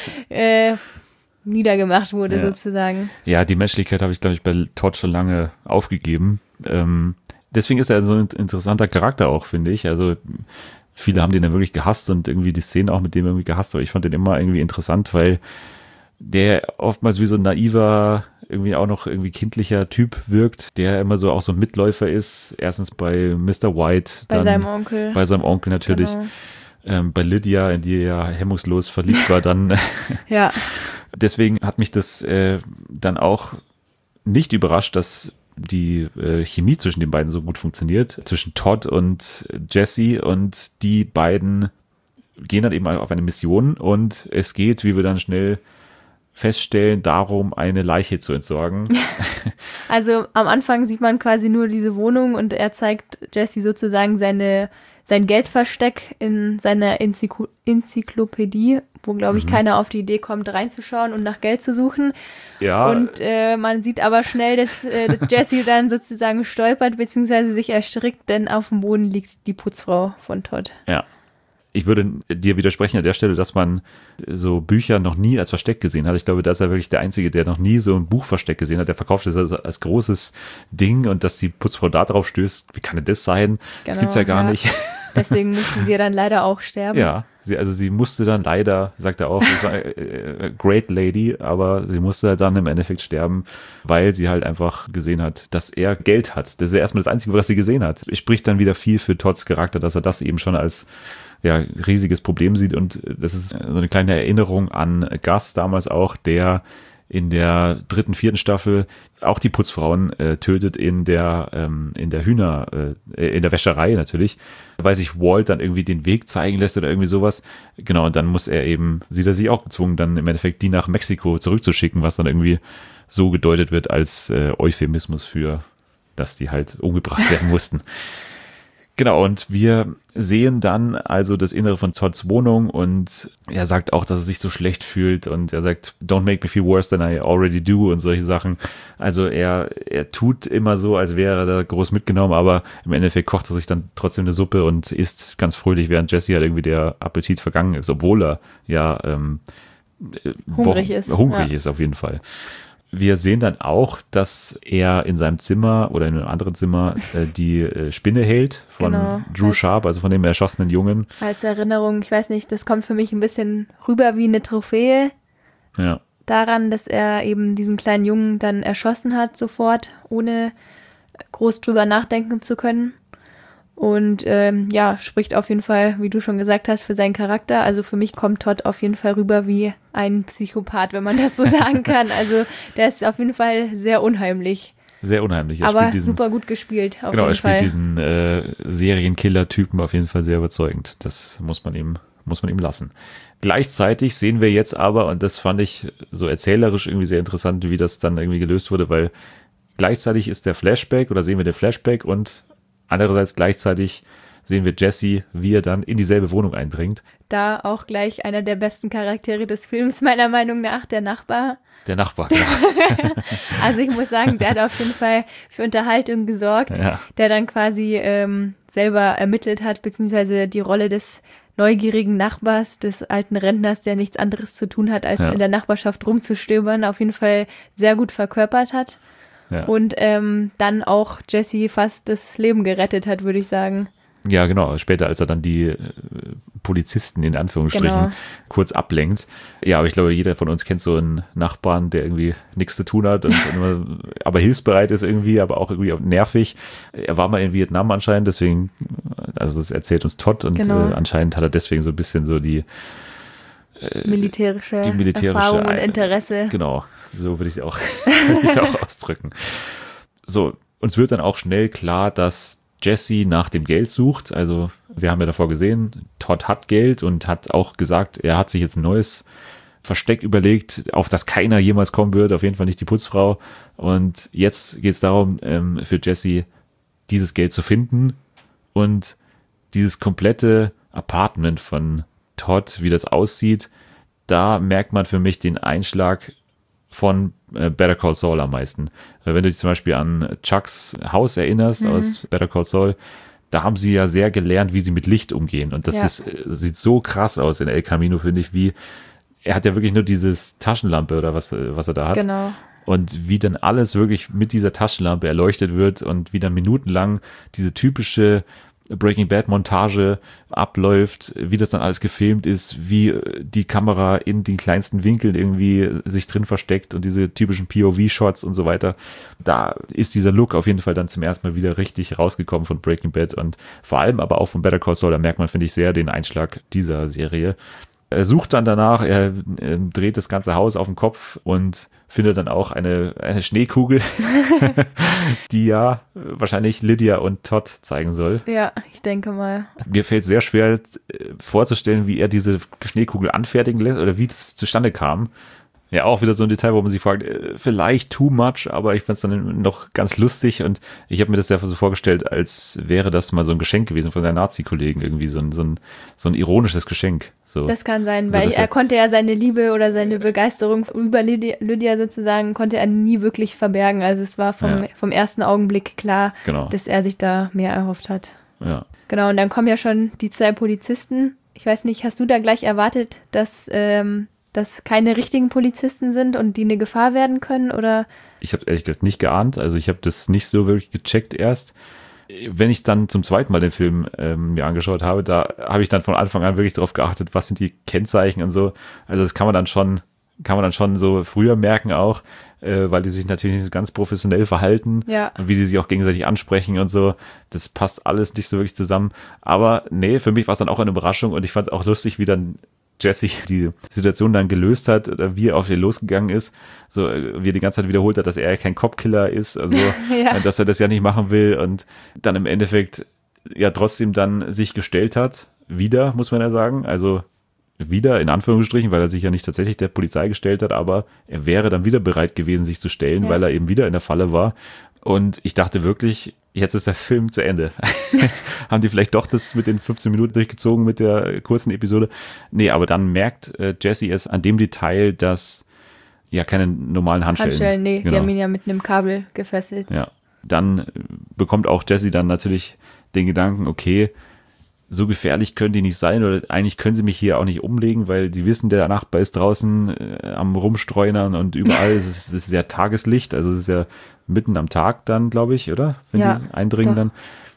äh, niedergemacht wurde, Ja. sozusagen. ja, die Menschlichkeit habe ich, glaube ich, bei Todd schon lange aufgegeben. Ähm, deswegen ist er so ein interessanter Charakter auch, finde ich. Also viele haben den ja wirklich gehasst und irgendwie die Szene auch mit dem irgendwie gehasst, aber ich fand den immer irgendwie interessant, weil der oftmals wie so ein naiver, irgendwie auch noch irgendwie kindlicher Typ wirkt, der immer so auch so ein Mitläufer ist. Erstens bei Mister White, Bei dann seinem Onkel. bei seinem Onkel natürlich, Genau. ähm, bei Lydia, in die er hemmungslos verliebt war dann. Ja, Deswegen hat mich das äh, dann auch nicht überrascht, dass die äh, Chemie zwischen den beiden so gut funktioniert, zwischen Todd und Jesse, und die beiden gehen dann eben auf eine Mission und es geht, wie wir dann schnell feststellen, darum, eine Leiche zu entsorgen. also am Anfang sieht man quasi nur diese Wohnung und er zeigt Jesse sozusagen seine, sein Geldversteck in seiner Enzyklo- Enzyklopädie, wo, glaube ich, Mhm. keiner auf die Idee kommt, reinzuschauen und nach Geld zu suchen. Ja, Und äh, man sieht aber schnell, dass äh, Jesse dann sozusagen stolpert bzw. sich erschrickt, denn auf dem Boden liegt die Putzfrau von Todd. ja. Ich würde dir widersprechen an der Stelle, dass man so Bücher noch nie als Versteck gesehen hat. Ich glaube, da ist er wirklich der Einzige, der noch nie so ein Buchversteck gesehen hat. Der verkauft das als, als großes Ding und dass die Putzfrau da drauf stößt, wie kann denn das sein? das Genau, gibt's ja gar ja. nicht. Deswegen musste sie ja dann leider auch sterben. Ja, sie, also sie musste dann leider, sagt er auch, das war äh, äh, great lady, aber sie musste dann im Endeffekt sterben, weil sie halt einfach gesehen hat, dass er Geld hat. Das ist ja erstmal das Einzige, was sie gesehen hat. Es spricht dann wieder viel für Todds Charakter, dass er das eben schon als ja, riesiges Problem sieht, und das ist so eine kleine Erinnerung an Gus damals auch, der in der dritten, vierten Staffel auch die Putzfrauen äh, tötet in der ähm, in der Hühner, äh, in der Wäscherei natürlich, weil sich Walt dann irgendwie den Weg zeigen lässt oder irgendwie sowas. Genau, und dann muss er eben, sieht er sich auch gezwungen, dann im Endeffekt die nach Mexiko zurückzuschicken, was dann irgendwie so gedeutet wird als äh, Euphemismus für, dass die halt umgebracht werden mussten. Genau, und wir sehen dann also das Innere von Todds Wohnung, und er sagt auch, dass er sich so schlecht fühlt, und er sagt, don't make me feel worse than I already do und solche Sachen. Also er, er tut immer so, als wäre er da groß mitgenommen, aber im Endeffekt kocht er sich dann trotzdem eine Suppe und isst ganz fröhlich, während Jesse halt irgendwie der Appetit vergangen ist, obwohl er ja ähm, Hungrig Wochen- ist, Hungrig ja. ist auf jeden Fall. wir sehen dann auch, dass er in seinem Zimmer oder in einem anderen Zimmer äh, die äh, Spinne hält von Genau. Drew Als- Sharp, also von dem erschossenen Jungen. Als Erinnerung, ich weiß nicht, das kommt für mich ein bisschen rüber wie eine Trophäe Ja, daran, dass er eben diesen kleinen Jungen dann erschossen hat sofort, ohne groß drüber nachdenken zu können. Und ähm, ja, spricht auf jeden Fall, wie du schon gesagt hast, für seinen Charakter. Also für mich kommt Todd auf jeden Fall rüber wie ein Psychopath, wenn man das so sagen kann. Also der ist auf jeden Fall sehr unheimlich, sehr unheimlich. Er aber spielt diesen, super gut gespielt. Auf genau, er jeden spielt Fall. diesen äh, Serienkiller-Typen auf jeden Fall sehr überzeugend. Das muss man ihm, muss man ihm lassen. Gleichzeitig sehen wir jetzt aber, und das fand ich so erzählerisch irgendwie sehr interessant, wie das dann irgendwie gelöst wurde, weil gleichzeitig ist der Flashback oder sehen wir den Flashback und andererseits gleichzeitig sehen wir Jesse, wie er dann in dieselbe Wohnung eindringt. Da auch gleich einer der besten Charaktere des Films, meiner Meinung nach, der Nachbar. Der Nachbar, klar. Also ich muss sagen, der hat auf jeden Fall für Unterhaltung gesorgt, Ja. der dann quasi ähm, selber ermittelt hat, beziehungsweise die Rolle des neugierigen Nachbars, des alten Rentners, der nichts anderes zu tun hat, als Ja. in der Nachbarschaft rumzustöbern, auf jeden Fall sehr gut verkörpert hat. Ja. Und ähm, dann auch Jesse fast das Leben gerettet hat, würde ich sagen. Ja, genau. Später, als er dann die äh, Polizisten in Anführungsstrichen Genau. kurz ablenkt. Ja, aber ich glaube, jeder von uns kennt so einen Nachbarn, der irgendwie nichts zu tun hat und immer, aber hilfsbereit ist irgendwie, aber auch irgendwie auch nervig. Er war mal in Vietnam anscheinend, deswegen, also das erzählt uns Todd und Genau. äh, anscheinend hat er deswegen so ein bisschen so die Militärische, die militärische Erfahrung und Ein- Interesse. Genau, so würde ich es auch, würde ich es auch ausdrücken. So, uns wird dann auch schnell klar, dass Jesse nach dem Geld sucht. Also wir haben ja davor gesehen, Todd hat Geld und hat auch gesagt, er hat sich jetzt ein neues Versteck überlegt, auf das keiner jemals kommen wird, auf jeden Fall nicht die Putzfrau. Und jetzt geht es darum, ähm, für Jesse dieses Geld zu finden und dieses komplette Apartment von Todd, wie das aussieht, da merkt man für mich den Einschlag von äh, Better Call Saul am meisten. Weil wenn du dich zum Beispiel an Chucks Haus erinnerst aus Better Call Saul, da haben sie ja sehr gelernt, wie sie mit Licht umgehen. Und das Ja. ist, äh, sieht so krass aus in El Camino, finde ich, wie er hat ja wirklich nur dieses Taschenlampe oder was, äh, was er da hat. Genau. Und wie dann alles wirklich mit dieser Taschenlampe erleuchtet wird und wie dann minutenlang diese typische Breaking Bad Montage abläuft, wie das dann alles gefilmt ist, wie die Kamera in den kleinsten Winkeln irgendwie sich drin versteckt und diese typischen P O V-Shots und so weiter. Da ist dieser Look auf jeden Fall dann zum ersten Mal wieder richtig rausgekommen von Breaking Bad und vor allem aber auch von Better Call Saul. Da merkt man, finde ich, sehr den Einschlag dieser Serie. Er sucht dann danach, er, er dreht das ganze Haus auf den Kopf und findet dann auch eine, eine Schneekugel, die ja wahrscheinlich Lydia und Todd zeigen soll. Ja, ich denke mal. Mir fällt sehr schwer äh, vorzustellen, wie er diese Schneekugel anfertigen lässt oder wie das zustande kam. Ja, auch wieder so ein Detail, wo man sich fragt, äh, vielleicht too much, aber ich fand es dann noch ganz lustig und ich habe mir das ja so vorgestellt, als wäre das mal so ein Geschenk gewesen von der Nazi-Kollegen, irgendwie so ein, so ein, so ein ironisches Geschenk. So. Das kann sein, So, weil dass er er- konnte ja seine Liebe oder seine Begeisterung über Lydia, Lydia sozusagen, konnte er nie wirklich verbergen. Also es war vom, Ja. vom ersten Augenblick klar, Genau. dass er sich da mehr erhofft hat. Ja. Genau, und dann kommen ja schon die zwei Polizisten. Ich weiß nicht, hast du da gleich erwartet, dass ähm, das keine richtigen Polizisten sind und die eine Gefahr werden können? Oder Ich habe ehrlich gesagt nicht geahnt, also ich habe das nicht so wirklich gecheckt erst. Wenn ich dann zum zweiten Mal den Film ähm, mir angeschaut habe, da habe ich dann von Anfang an wirklich darauf geachtet, was sind die Kennzeichen und so. Also das kann man dann schon, kann man dann schon so früher merken auch, äh, weil die sich natürlich nicht so ganz professionell verhalten Ja. und wie die sich auch gegenseitig ansprechen und so. Das passt alles nicht so wirklich zusammen. Aber nee, für mich war es dann auch eine Überraschung und ich fand es auch lustig, wie dann Jesse die Situation dann gelöst hat oder wie er auf ihn losgegangen ist, so äh, wie er die ganze Zeit wiederholt hat, dass er kein Cop-Killer ist, also Ja. dass er das ja nicht machen will und dann im Endeffekt ja trotzdem dann sich gestellt hat, wieder, muss man ja sagen, also wieder in Anführungsstrichen, weil er sich ja nicht tatsächlich der Polizei gestellt hat, aber er wäre dann wieder bereit gewesen, sich zu stellen, Ja. weil er eben wieder in der Falle war. Und ich dachte wirklich, jetzt ist der Film zu Ende. Jetzt haben die vielleicht doch das mit den fünfzehn Minuten durchgezogen mit der kurzen Episode. Nee, aber dann merkt äh, Jesse es an dem Detail, dass ja keine normalen Handschellen. Handschellen, nee, die Genau. haben ihn ja mit einem Kabel gefesselt. Ja, dann äh, bekommt auch Jesse dann natürlich den Gedanken, okay, so gefährlich können die nicht sein oder eigentlich können sie mich hier auch nicht umlegen, weil sie wissen, der Nachbar ist draußen äh, am Rumstreunern und überall ist es ist ja Tageslicht, also es ist ja mitten am Tag dann, glaube ich, oder? Wenn Ja, die eindringen doch. dann.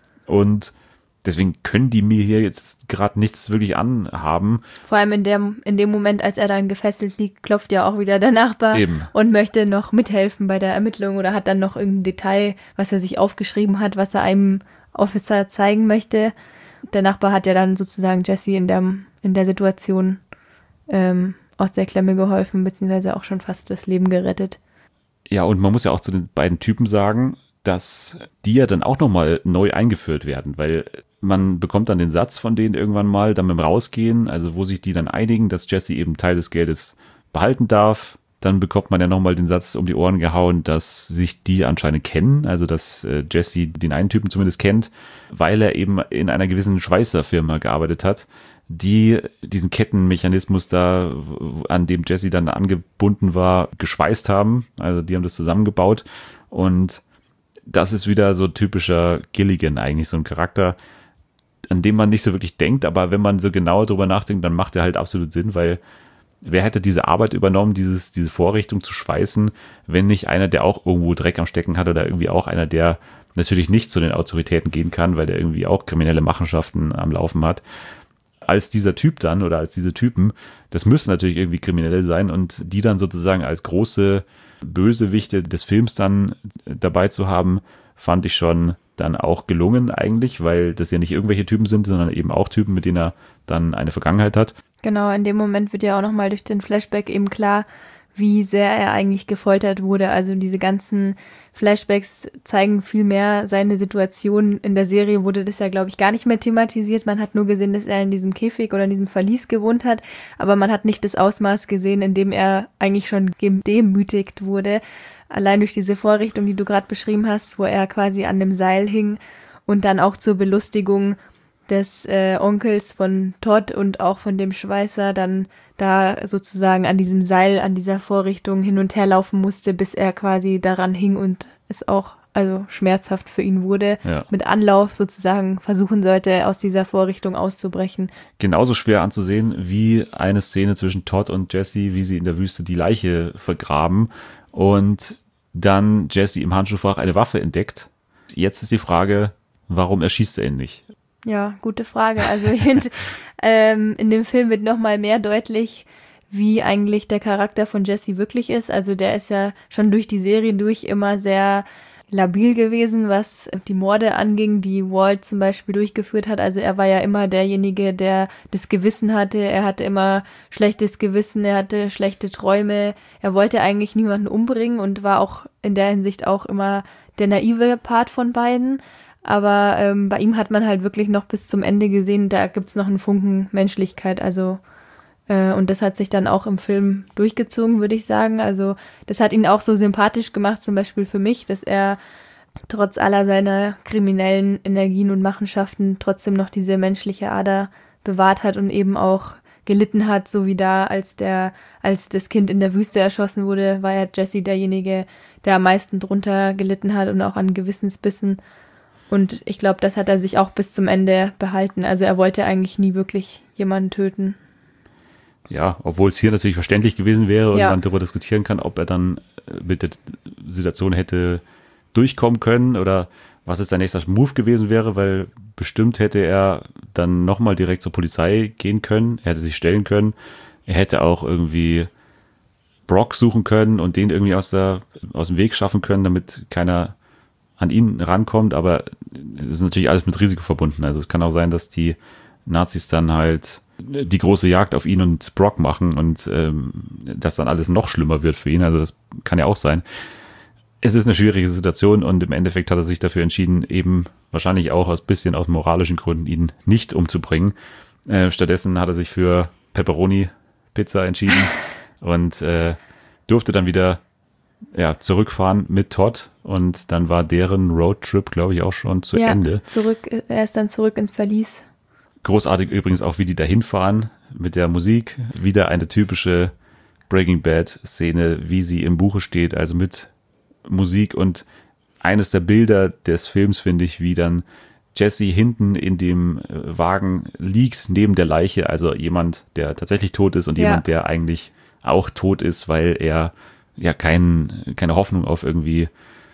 Und deswegen können die mir hier jetzt gerade nichts wirklich anhaben. Vor allem in dem, in dem Moment, als er dann gefesselt liegt, klopft ja auch wieder der Nachbar Eben. und möchte noch mithelfen bei der Ermittlung oder hat dann noch irgendein Detail, was er sich aufgeschrieben hat, was er einem Officer zeigen möchte. Der Nachbar hat ja dann sozusagen Jesse in der, in der Situation ähm, aus der Klemme geholfen, beziehungsweise auch schon fast das Leben gerettet. Ja, und man muss ja auch zu den beiden Typen sagen, dass die ja dann auch nochmal neu eingeführt werden, weil man bekommt dann den Satz von denen irgendwann mal, dann beim Rausgehen, also wo sich die dann einigen, dass Jesse eben Teil des Geldes behalten darf. Dann bekommt man ja nochmal den Satz um die Ohren gehauen, dass sich die anscheinend kennen, also dass äh, Jesse den einen Typen zumindest kennt, weil er eben in einer gewissen Schweißerfirma gearbeitet hat, die diesen Kettenmechanismus da, an dem Jesse dann angebunden war, geschweißt haben. Also die haben das zusammengebaut und das ist wieder so typischer Gilligan eigentlich, so ein Charakter, an dem man nicht so wirklich denkt, aber wenn man so genau drüber nachdenkt, dann macht er halt absolut Sinn, weil wer hätte diese Arbeit übernommen, dieses, diese Vorrichtung zu schweißen, wenn nicht einer, der auch irgendwo Dreck am Stecken hat oder irgendwie auch einer, der natürlich nicht zu den Autoritäten gehen kann, weil der irgendwie auch kriminelle Machenschaften am Laufen hat, als dieser Typ dann oder als diese Typen, das müssen natürlich irgendwie Kriminelle sein und die dann sozusagen als große Bösewichte des Films dann dabei zu haben, fand ich schon dann auch gelungen eigentlich, weil das ja nicht irgendwelche Typen sind, sondern eben auch Typen, mit denen er dann eine Vergangenheit hat. Genau, in dem Moment wird ja auch nochmal durch den Flashback eben klar, wie sehr er eigentlich gefoltert wurde. Also diese ganzen Flashbacks zeigen viel mehr seine Situation. In der Serie wurde das ja, glaube ich, gar nicht mehr thematisiert. Man hat nur gesehen, dass er in diesem Käfig oder in diesem Verlies gewohnt hat, aber man hat nicht das Ausmaß gesehen, in dem er eigentlich schon gedemütigt wurde. Allein durch diese Vorrichtung, die du gerade beschrieben hast, wo er quasi an dem Seil hing und dann auch zur Belustigung des äh, Onkels von Todd und auch von dem Schweißer dann da sozusagen an diesem Seil, an dieser Vorrichtung hin und her laufen musste, bis er quasi daran hing und es auch also schmerzhaft für ihn wurde, Ja. mit Anlauf sozusagen versuchen sollte, aus dieser Vorrichtung auszubrechen. Genauso schwer anzusehen wie eine Szene zwischen Todd und Jesse, wie sie in der Wüste die Leiche vergraben und dann Jesse im Handschuhfach eine Waffe entdeckt. Jetzt ist die Frage, warum erschießt er ihn nicht? Ja, gute Frage. Also ich finde, ähm, in dem Film wird nochmal mehr deutlich, wie eigentlich der Charakter von Jesse wirklich ist. Also der ist ja schon durch die Serie durch immer sehr labil gewesen, was die Morde anging, die Walt zum Beispiel durchgeführt hat. Also er war ja immer derjenige, der das Gewissen hatte. Er hatte immer schlechtes Gewissen, er hatte schlechte Träume. Er wollte eigentlich niemanden umbringen und war auch in der Hinsicht auch immer der naive Part von beiden. Aber ähm, bei ihm hat man halt wirklich noch bis zum Ende gesehen, da gibt's noch einen Funken Menschlichkeit. Also äh, und das hat sich dann auch im Film durchgezogen, würde ich sagen. Also das hat ihn auch so sympathisch gemacht, zum Beispiel für mich, dass er trotz aller seiner kriminellen Energien und Machenschaften trotzdem noch diese menschliche Ader bewahrt hat und eben auch gelitten hat, so wie da, als der, als das Kind in der Wüste erschossen wurde, war ja Jesse derjenige, der am meisten drunter gelitten hat und auch an Gewissensbissen. Und ich glaube, das hat er sich auch bis zum Ende behalten. Also er wollte eigentlich nie wirklich jemanden töten. Ja, obwohl es hier natürlich verständlich gewesen wäre und Ja. man darüber diskutieren kann, ob er dann äh, mit der Situation hätte durchkommen können oder was jetzt sein nächster Move gewesen wäre, weil bestimmt hätte er dann nochmal direkt zur Polizei gehen können, er hätte sich stellen können, er hätte auch irgendwie Brock suchen können und den irgendwie aus, der, aus dem Weg schaffen können, damit keiner an ihn rankommt, aber es ist natürlich alles mit Risiko verbunden. Also es kann auch sein, dass die Nazis dann halt die große Jagd auf ihn und Brock machen und ähm, dass dann alles noch schlimmer wird für ihn. Also das kann ja auch sein. Es ist eine schwierige Situation und im Endeffekt hat er sich dafür entschieden, eben wahrscheinlich auch aus bisschen aus moralischen Gründen ihn nicht umzubringen. Äh, stattdessen hat er sich für Pepperoni-Pizza entschieden und äh, durfte dann wieder ja, zurückfahren mit Todd und dann war deren Roadtrip, glaube ich, auch schon zu ja, Ende. Zurück, er ist dann zurück ins Verlies. Großartig übrigens auch, wie die da hinfahren mit der Musik. Wieder eine typische Breaking Bad-Szene, wie sie im Buche steht, also mit Musik und eines der Bilder des Films, finde ich, wie dann Jesse hinten in dem Wagen liegt, neben der Leiche, also jemand, der tatsächlich tot ist und Ja. jemand, der eigentlich auch tot ist, weil er ja kein, keine Hoffnung auf irgendwie,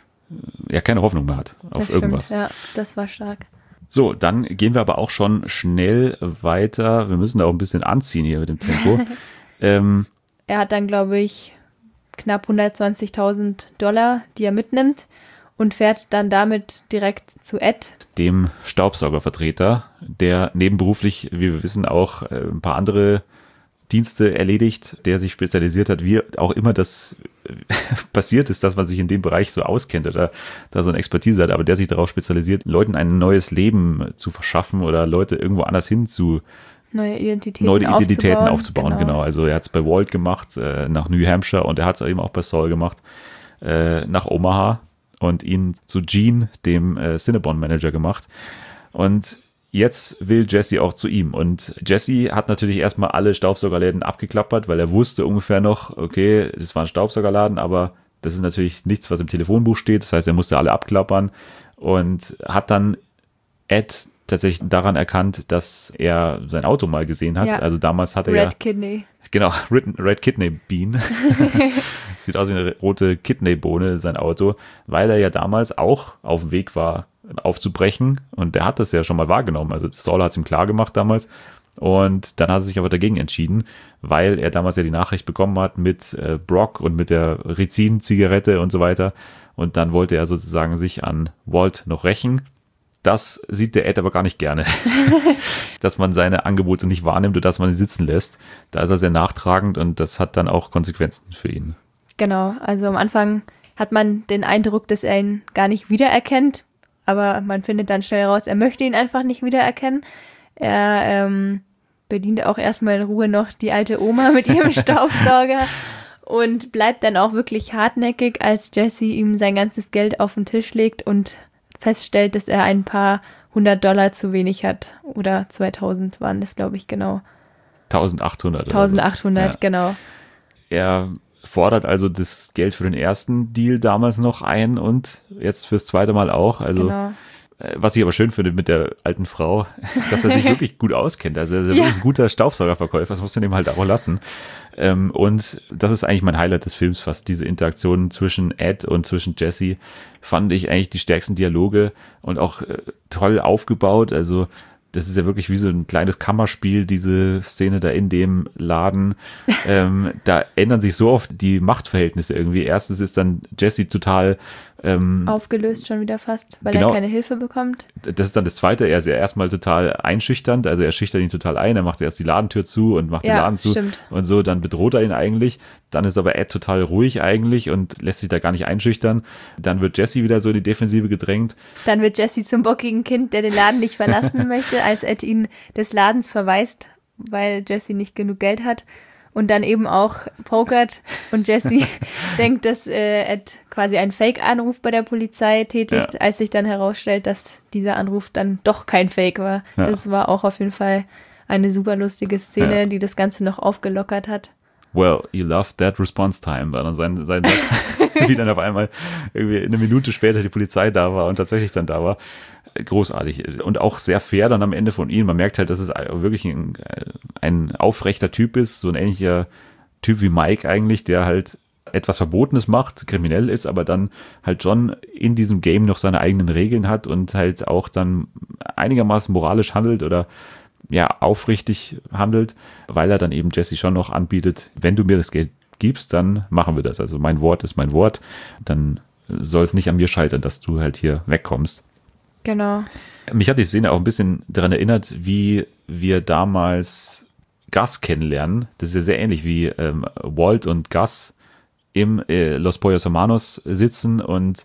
ja keine Hoffnung mehr hat auf Das irgendwas. stimmt, ja, das war stark. So, dann gehen wir aber auch schon schnell weiter. Wir müssen da auch ein bisschen anziehen hier mit dem Tempo. ähm, Er hat dann, glaube ich, knapp hundertzwanzigtausend Dollar, die er mitnimmt und fährt dann damit direkt zu Ed. dem Staubsaugervertreter, der nebenberuflich, wie wir wissen, auch äh, ein paar andere Dienste erledigt, der sich spezialisiert hat, wie auch immer das äh, passiert ist, dass man sich in dem Bereich so auskennt oder da so eine Expertise hat, aber der sich darauf spezialisiert, Leuten ein neues Leben zu verschaffen oder Leute irgendwo anders hin zu Neue Identitäten, neue Identitäten aufzubauen. aufzubauen. Genau. Also er hat es bei Walt gemacht, äh, nach New Hampshire, und er hat es eben auch bei Saul gemacht, äh, nach Omaha, und ihn zu Gene, dem äh, Cinnabon-Manager, gemacht. Und jetzt will Jesse auch zu ihm. Und Jesse hat natürlich erstmal alle Staubsaugerläden abgeklappert, weil er wusste ungefähr noch, okay, das war ein Staubsaugerladen, aber das ist natürlich nichts, was im Telefonbuch steht. Das heißt, er musste alle abklappern und hat dann Ed tatsächlich daran erkannt, dass er sein Auto mal gesehen hat. Ja. Also damals hat er ja, Red Kidney. genau, Red, Red Kidney Bean. Sieht aus wie eine rote Kidneybohne, sein Auto, weil er ja damals auch auf dem Weg war, aufzubrechen, und der hat das ja schon mal wahrgenommen. Also Saul hat es ihm klar gemacht damals, und dann hat er sich aber dagegen entschieden, weil er damals ja die Nachricht bekommen hat mit äh, Brock und mit der Rizin-Zigarette und so weiter, und dann wollte er sozusagen sich an Walt noch rächen. Das sieht der Ed aber gar nicht gerne, dass man seine Angebote nicht wahrnimmt und dass man sie sitzen lässt. Da ist er sehr nachtragend, und das hat dann auch Konsequenzen für ihn. Genau, also am Anfang hat man den Eindruck, dass er ihn gar nicht wiedererkennt, aber man findet dann schnell raus, er möchte ihn einfach nicht wiedererkennen. Er ähm, bedient auch erstmal in Ruhe noch die alte Oma mit ihrem Staubsauger und bleibt dann auch wirklich hartnäckig, als Jesse ihm sein ganzes Geld auf den Tisch legt und feststellt, dass er ein paar hundert Dollar zu wenig hat. Oder zweitausend waren das, glaube ich, genau. eintausendachthundert. eintausendachthundert, oder so. genau. Er fordert also das Geld für den ersten Deal damals noch ein und jetzt fürs zweite Mal auch. Also genau. äh, was ich aber schön finde mit der alten Frau, dass er sich wirklich gut auskennt. Also er ist ja wirklich ein guter Staubsaugerverkäufer, das muss man ihm halt auch lassen. Ähm, und das ist eigentlich mein Highlight des Films fast, diese Interaktion zwischen Ed und zwischen Jesse. Fand ich eigentlich die stärksten Dialoge und auch äh, toll aufgebaut. Also das ist ja wirklich wie so ein kleines Kammerspiel, diese Szene da in dem Laden. ähm, da ändern sich so oft die Machtverhältnisse irgendwie. Erstens ist dann Jesse total ähm, Aufgelöst schon wieder fast, weil genau. er keine Hilfe bekommt. Das ist dann das Zweite. Er ist ja erstmal total einschüchternd. Also er schüchtert ihn total ein. Er macht erst die Ladentür zu und macht Ja, den Laden zu. stimmt. Und so, dann bedroht er ihn eigentlich. Dann ist aber Ed total ruhig eigentlich und lässt sich da gar nicht einschüchtern. Dann wird Jesse wieder so in die Defensive gedrängt. Dann wird Jesse zum bockigen Kind, der den Laden nicht verlassen möchte, als Ed ihn des Ladens verweist, weil Jesse nicht genug Geld hat. Und dann eben auch pokert und Jesse denkt, dass äh, Ed quasi einen Fake-Anruf bei der Polizei tätigt, Ja. als sich dann herausstellt, dass dieser Anruf dann doch kein Fake war. Ja. Das war auch auf jeden Fall eine super lustige Szene, Ja. die das Ganze noch aufgelockert hat. Well, you love that response time, war dann sein, sein Satz, wie dann auf einmal irgendwie eine Minute später die Polizei da war und tatsächlich dann da war. Großartig und auch sehr fair dann am Ende von ihm. Man merkt halt, dass es wirklich ein, ein aufrechter Typ ist, so ein ähnlicher Typ wie Mike eigentlich, der halt etwas Verbotenes macht, kriminell ist, aber dann halt schon in diesem Game noch seine eigenen Regeln hat und halt auch dann einigermaßen moralisch handelt oder ja, aufrichtig handelt, weil er dann eben Jesse schon noch anbietet, wenn du mir das Geld gibst, dann machen wir das. Also mein Wort ist mein Wort, dann soll es nicht an mir scheitern, dass du halt hier wegkommst. Genau. Mich hat die Szene auch ein bisschen daran erinnert, wie wir damals Gus kennenlernen. Das ist ja sehr ähnlich wie ähm, Walt und Gus im äh, Los Pollos Hermanos sitzen und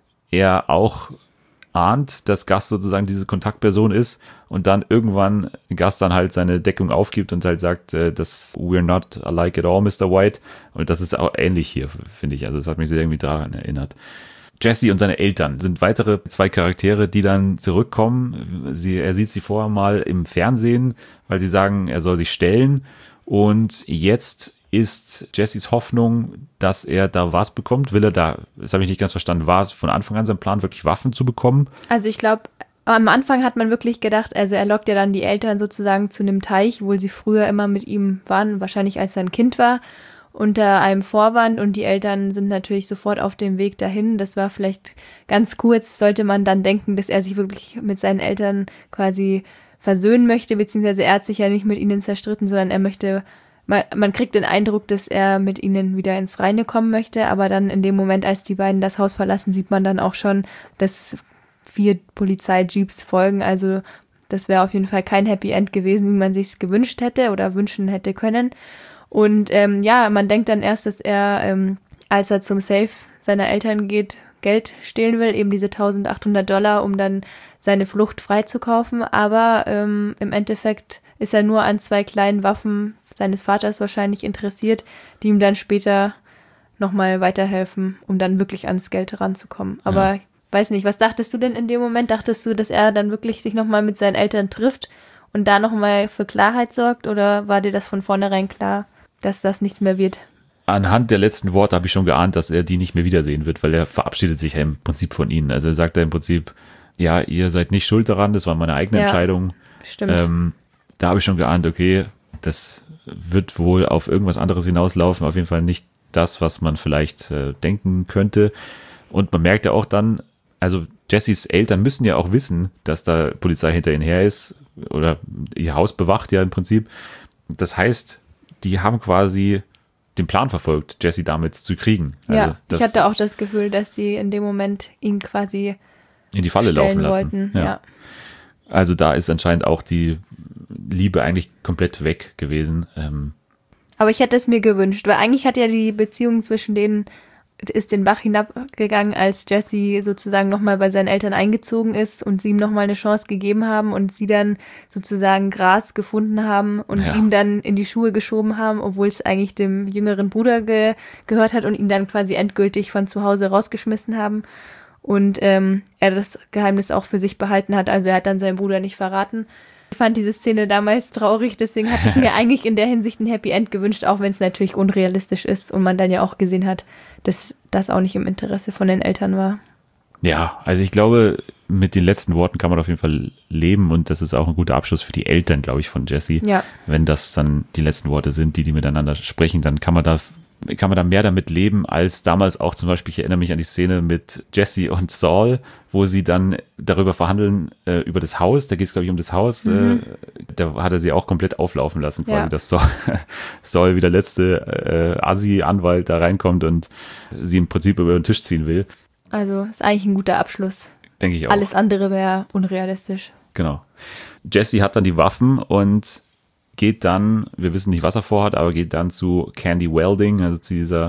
er auch ahnt, dass Gus sozusagen diese Kontaktperson ist und dann irgendwann Gus dann halt seine Deckung aufgibt und halt sagt, äh, dass we're not alike at all, Mister White. Und das ist auch ähnlich hier, finde ich. Also das hat mich sehr irgendwie daran erinnert. Jesse und seine Eltern sind weitere zwei Charaktere, die dann zurückkommen. Sie, er sieht sie vorher mal im Fernsehen, weil sie sagen, er soll sich stellen. Und jetzt ist Jessys Hoffnung, dass er da was bekommt. Will er da, das habe ich nicht ganz verstanden, war von Anfang an sein Plan, wirklich Waffen zu bekommen? Also ich glaube, am Anfang hat man wirklich gedacht, also er lockt ja dann die Eltern sozusagen zu einem Teich, wo sie früher immer mit ihm waren, wahrscheinlich als er ein Kind war, unter einem Vorwand, und die Eltern sind natürlich sofort auf dem Weg dahin. Das war vielleicht ganz kurz, sollte man dann denken, dass er sich wirklich mit seinen Eltern quasi versöhnen möchte, beziehungsweise er hat sich ja nicht mit ihnen zerstritten, sondern er möchte, man, man kriegt den Eindruck, dass er mit ihnen wieder ins Reine kommen möchte, aber dann in dem Moment, als die beiden das Haus verlassen, sieht man dann auch schon, dass vier Polizeijeeps folgen, also das wäre auf jeden Fall kein Happy End gewesen, wie man sich es gewünscht hätte oder wünschen hätte können. Und ähm, ja, man denkt dann erst, dass er, ähm, als er zum Safe seiner Eltern geht, Geld stehlen will, eben diese eintausendachthundert Dollar, um dann seine Flucht freizukaufen. Aber ähm, im Endeffekt ist er nur an zwei kleinen Waffen seines Vaters wahrscheinlich interessiert, die ihm dann später nochmal weiterhelfen, um dann wirklich ans Geld ranzukommen. Aber Ja. ich weiß nicht, was dachtest du denn in dem Moment? Dachtest du, dass er dann wirklich sich nochmal mit seinen Eltern trifft und da nochmal für Klarheit sorgt? Oder war dir das von vornherein klar, dass das nichts mehr wird? Anhand der letzten Worte habe ich schon geahnt, dass er die nicht mehr wiedersehen wird, weil er verabschiedet sich ja im Prinzip von ihnen. Also er sagt ja im Prinzip, ja, ihr seid nicht schuld daran, das war meine eigene Ja. Entscheidung. Stimmt. Ähm, da habe ich schon geahnt, okay, das wird wohl auf irgendwas anderes hinauslaufen, auf jeden Fall nicht das, was man vielleicht äh, denken könnte. Und man merkt ja auch dann, also Jessys Eltern müssen ja auch wissen, dass da Polizei hinter ihnen her ist oder ihr Haus bewacht ja im Prinzip. Das heißt, die haben quasi den Plan verfolgt, Jesse damit zu kriegen. Also ja, das ich hatte auch das Gefühl, dass sie in dem Moment ihn quasi in die Falle stellen laufen lassen. wollten. Ja. Also da ist anscheinend auch die Liebe eigentlich komplett weg gewesen. Ähm, Aber ich hätte es mir gewünscht, weil eigentlich hat ja die Beziehung zwischen denen, ist den Bach hinabgegangen, als Jesse sozusagen nochmal bei seinen Eltern eingezogen ist und sie ihm nochmal eine Chance gegeben haben und sie dann sozusagen Gras gefunden haben und Ja. ihm dann in die Schuhe geschoben haben, obwohl es eigentlich dem jüngeren Bruder ge- gehört hat und ihn dann quasi endgültig von zu Hause rausgeschmissen haben. Und ähm, er das Geheimnis auch für sich behalten hat, also er hat dann seinen Bruder nicht verraten. Ich fand diese Szene damals traurig, deswegen hatte ich mir eigentlich in der Hinsicht ein Happy End gewünscht, auch wenn es natürlich unrealistisch ist und man dann ja auch gesehen hat, dass das auch nicht im Interesse von den Eltern war. ja, also ich glaube, mit den letzten Worten kann man auf jeden Fall leben und das ist auch ein guter Abschluss für die Eltern, glaube ich, von Jesse. Ja. Wenn das dann die letzten Worte sind, die die miteinander sprechen, dann kann man da kann man da mehr damit leben, als damals auch zum Beispiel, ich erinnere mich an die Szene mit Jesse und Saul, wo sie dann darüber verhandeln, äh, über das Haus, da geht es, glaube ich, um das Haus, Mhm. äh, da hat er sie auch komplett auflaufen lassen, quasi, Ja. dass Saul, Saul wie der letzte äh, Assi-Anwalt da reinkommt und sie im Prinzip über den Tisch ziehen will, Also ist eigentlich ein guter Abschluss. denke ich auch. Alles andere wäre unrealistisch. Genau. Jesse hat dann die Waffen und geht dann, wir wissen nicht, was er vorhat, aber geht dann zu Candy Welding, also zu dieser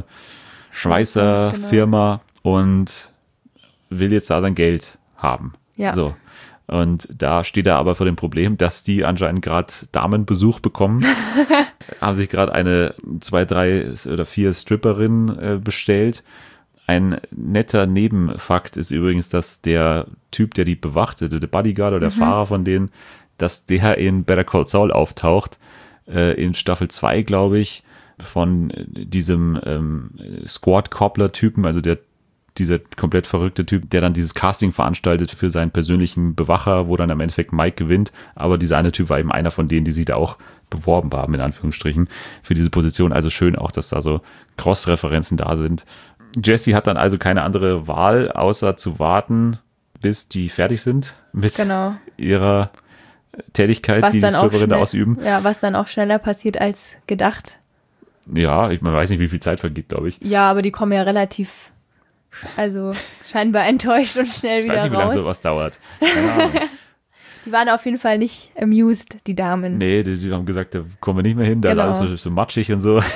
Schweißerfirma und will jetzt da sein Geld haben. Ja. So. Und da steht er aber vor dem Problem, dass die anscheinend gerade Damenbesuch bekommen. Haben sich gerade eine, zwei, drei oder vier Stripperinnen äh, bestellt. Ein netter Nebenfakt ist übrigens, dass der Typ, der die bewachte, der Bodyguard oder der Fahrer von denen, dass der in Better Call Saul auftaucht, äh, in Staffel zwei, glaube ich, von diesem ähm, Squad-Cobbler-Typen, also der dieser komplett verrückte Typ, der dann dieses Casting veranstaltet für seinen persönlichen Bewacher, wo dann im Endeffekt Mike gewinnt, aber dieser eine Typ war eben einer von denen, die sich da auch beworben haben, in Anführungsstrichen, für diese Position. Also schön auch, dass da so Cross-Referenzen da sind. Jesse hat dann also keine andere Wahl, außer zu warten, bis die fertig sind mit Genau. ihrer Tätigkeit, Was die die dann, auch Stripperin da schnell, ausüben. ja, was dann auch schneller passiert als gedacht. Ja, ich man weiß nicht, wie viel Zeit vergeht, glaube ich. Ja, aber die kommen ja relativ, also scheinbar enttäuscht und schnell Ich wieder weiß nicht, wie lange raus. sowas dauert. Keine Ahnung. Die waren auf jeden Fall nicht amused, die Damen. Nee, die, die haben gesagt, da kommen wir nicht mehr hin, da Genau. ist alles so, so matschig und so.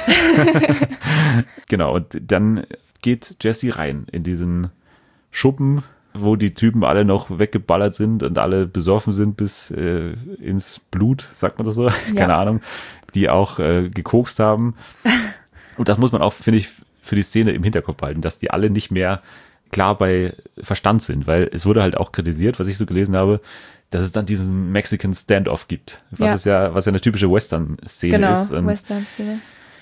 Genau, und dann geht Jesse rein in diesen Schuppen, wo die Typen alle noch weggeballert sind und alle besoffen sind bis äh, ins Blut, sagt man das so? Keine Ahnung. Die auch äh, gekokst haben. Und das muss man auch, finde ich, für die Szene im Hinterkopf behalten, dass die alle nicht mehr klar bei Verstand sind, weil es wurde halt auch kritisiert, was ich so gelesen habe, dass es dann diesen Mexican Standoff gibt, was Ja. ist ja, was ja eine typische Western-Szene Genau, ist. Und Western-Szene.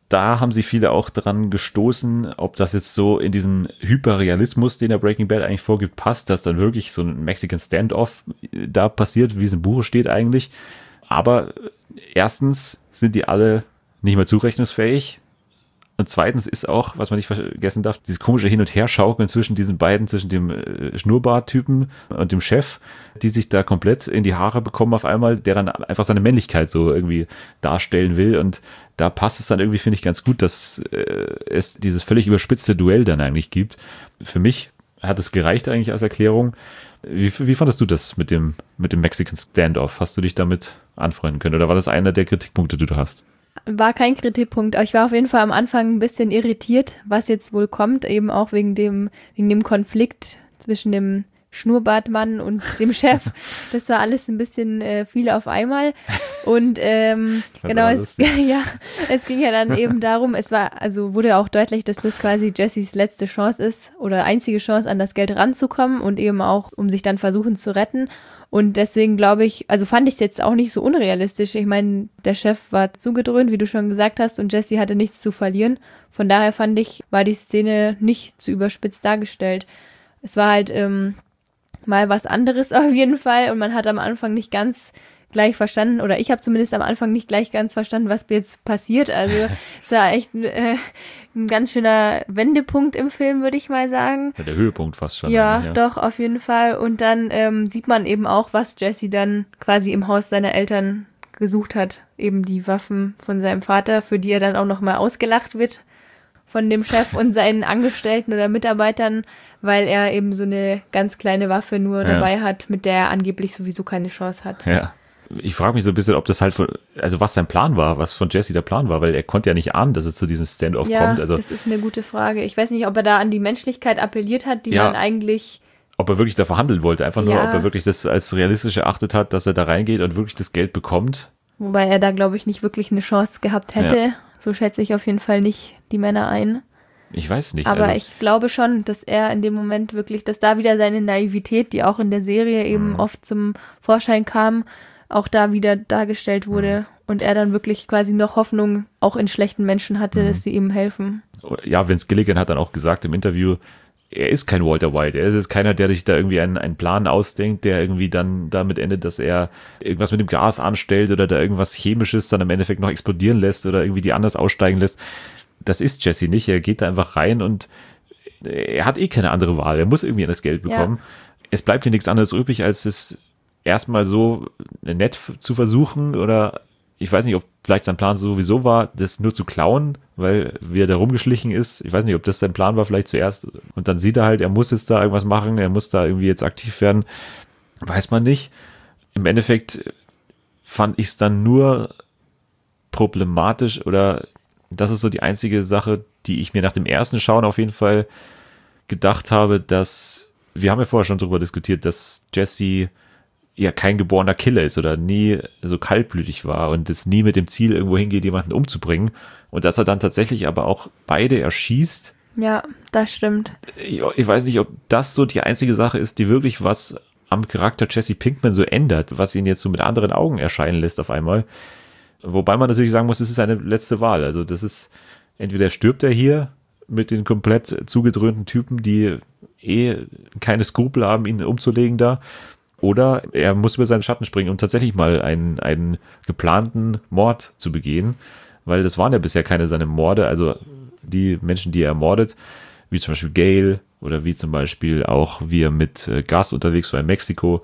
da haben sich viele auch dran gestoßen, ob das jetzt so in diesen Hyperrealismus, den der Breaking Bad eigentlich vorgibt, passt, dass dann wirklich so ein Mexican Standoff da passiert, wie es im Buche steht eigentlich. Aber erstens sind die alle nicht mehr zurechnungsfähig. Und zweitens ist auch, was man nicht vergessen darf, dieses komische Hin- und Herschaukeln zwischen diesen beiden, zwischen dem äh, Schnurrbart-Typen und dem Chef, die sich da komplett in die Haare bekommen auf einmal, der dann einfach seine Männlichkeit so irgendwie darstellen will. Und da passt es dann irgendwie, finde ich, ganz gut, dass äh, es dieses völlig überspitzte Duell dann eigentlich gibt. Für mich hat es gereicht eigentlich als Erklärung. Wie, wie fandest du das mit dem, mit dem Mexican Standoff? Hast du dich damit anfreunden können? Oder war das einer der Kritikpunkte, die du hast? War kein Kritikpunkt, aber ich war auf jeden Fall am Anfang ein bisschen irritiert, was jetzt wohl kommt, eben auch wegen dem, wegen dem Konflikt zwischen dem Schnurrbartmann und dem Chef. Das war alles ein bisschen äh, viel auf einmal. Und ähm, genau, es, ja, es ging ja dann eben darum, es war, also wurde auch deutlich, dass das quasi Jessys letzte Chance ist oder einzige Chance, an das Geld ranzukommen und eben auch, um sich dann versuchen zu retten. Und deswegen glaube ich, also fand ich es jetzt auch nicht so unrealistisch. Ich meine, der Chef war zugedröhnt, wie du schon gesagt hast, und Jesse hatte nichts zu verlieren. Von daher fand ich, war die Szene nicht zu überspitzt dargestellt. Es war halt ähm, mal was anderes auf jeden Fall und man hat am Anfang nicht ganz gleich verstanden, oder ich habe zumindest am Anfang nicht gleich ganz verstanden, was jetzt passiert. Also es war echt äh, ein ganz schöner Wendepunkt im Film, würde ich mal sagen. Ja, der Höhepunkt fast schon. Ja, ja, doch, auf jeden Fall. Und dann ähm, sieht man eben auch, was Jesse dann quasi im Haus seiner Eltern gesucht hat. Eben die Waffen von seinem Vater, für die er dann auch nochmal ausgelacht wird von dem Chef und seinen Angestellten oder Mitarbeitern, weil er eben so eine ganz kleine Waffe nur ja. dabei hat, mit der er angeblich sowieso keine Chance hat. Ja. Ich frage mich so ein bisschen, ob das halt von, also was sein Plan war, was von Jesse der Plan war, weil er konnte ja nicht ahnen, dass es zu diesem Standoff ja, kommt. Also, das ist eine gute Frage. Ich weiß nicht, ob er da an die Menschlichkeit appelliert hat, die ja, man eigentlich... Ob er wirklich da verhandeln wollte, einfach nur, ja. ob er wirklich das als realistisch erachtet hat, dass er da reingeht und wirklich das Geld bekommt. Wobei er da, glaube ich, nicht wirklich eine Chance gehabt hätte. Ja. So schätze ich auf jeden Fall nicht die Männer ein. Ich weiß nicht. Aber also, ich glaube schon, dass er in dem Moment wirklich, dass da wieder seine Naivität, die auch in der Serie eben mhm. oft zum Vorschein kam, auch da wieder dargestellt wurde. Mhm. Und er dann wirklich quasi noch Hoffnung auch in schlechten Menschen hatte, mhm. dass sie ihm helfen. Ja, Vince Gilligan hat dann auch gesagt im Interview, er ist kein Walter White. Er ist jetzt keiner, der sich da irgendwie einen, einen Plan ausdenkt, der irgendwie dann damit endet, dass er irgendwas mit dem Gas anstellt oder da irgendwas Chemisches dann im Endeffekt noch explodieren lässt oder irgendwie die anders aussteigen lässt. Das ist Jesse nicht. Er geht da einfach rein und er hat eh keine andere Wahl. Er muss irgendwie an das Geld bekommen. Ja. Es bleibt ihm nichts anderes übrig, als es erstmal so nett zu versuchen, oder ich weiß nicht, ob vielleicht sein Plan sowieso war, das nur zu klauen, weil wie er da rumgeschlichen ist. Ich weiß nicht, ob das sein Plan war vielleicht zuerst. Und dann sieht er halt, er muss jetzt da irgendwas machen, er muss da irgendwie jetzt aktiv werden. Weiß man nicht. Im Endeffekt fand ich es dann nur problematisch, oder das ist so die einzige Sache, die ich mir nach dem ersten Schauen auf jeden Fall gedacht habe, dass, wir haben ja vorher schon darüber diskutiert, dass Jesse ja kein geborener Killer ist oder nie so kaltblütig war und es nie mit dem Ziel irgendwo hingeht, jemanden umzubringen, und dass er dann tatsächlich aber auch beide erschießt. Ja, das stimmt. Ich, ich weiß nicht, ob das so die einzige Sache ist, die wirklich was am Charakter Jesse Pinkman so ändert, was ihn jetzt so mit anderen Augen erscheinen lässt auf einmal. Wobei man natürlich sagen muss, es ist seine letzte Wahl. Also das ist, entweder stirbt er hier mit den komplett zugedröhnten Typen, die eh keine Skrupel haben, ihn umzulegen da, oder er muss über seinen Schatten springen und tatsächlich mal einen, einen geplanten Mord zu begehen, weil das waren ja bisher keine seine Morde, also die Menschen, die er ermordet, wie zum Beispiel Gail oder wie zum Beispiel auch wie er mit Gas unterwegs war in Mexiko.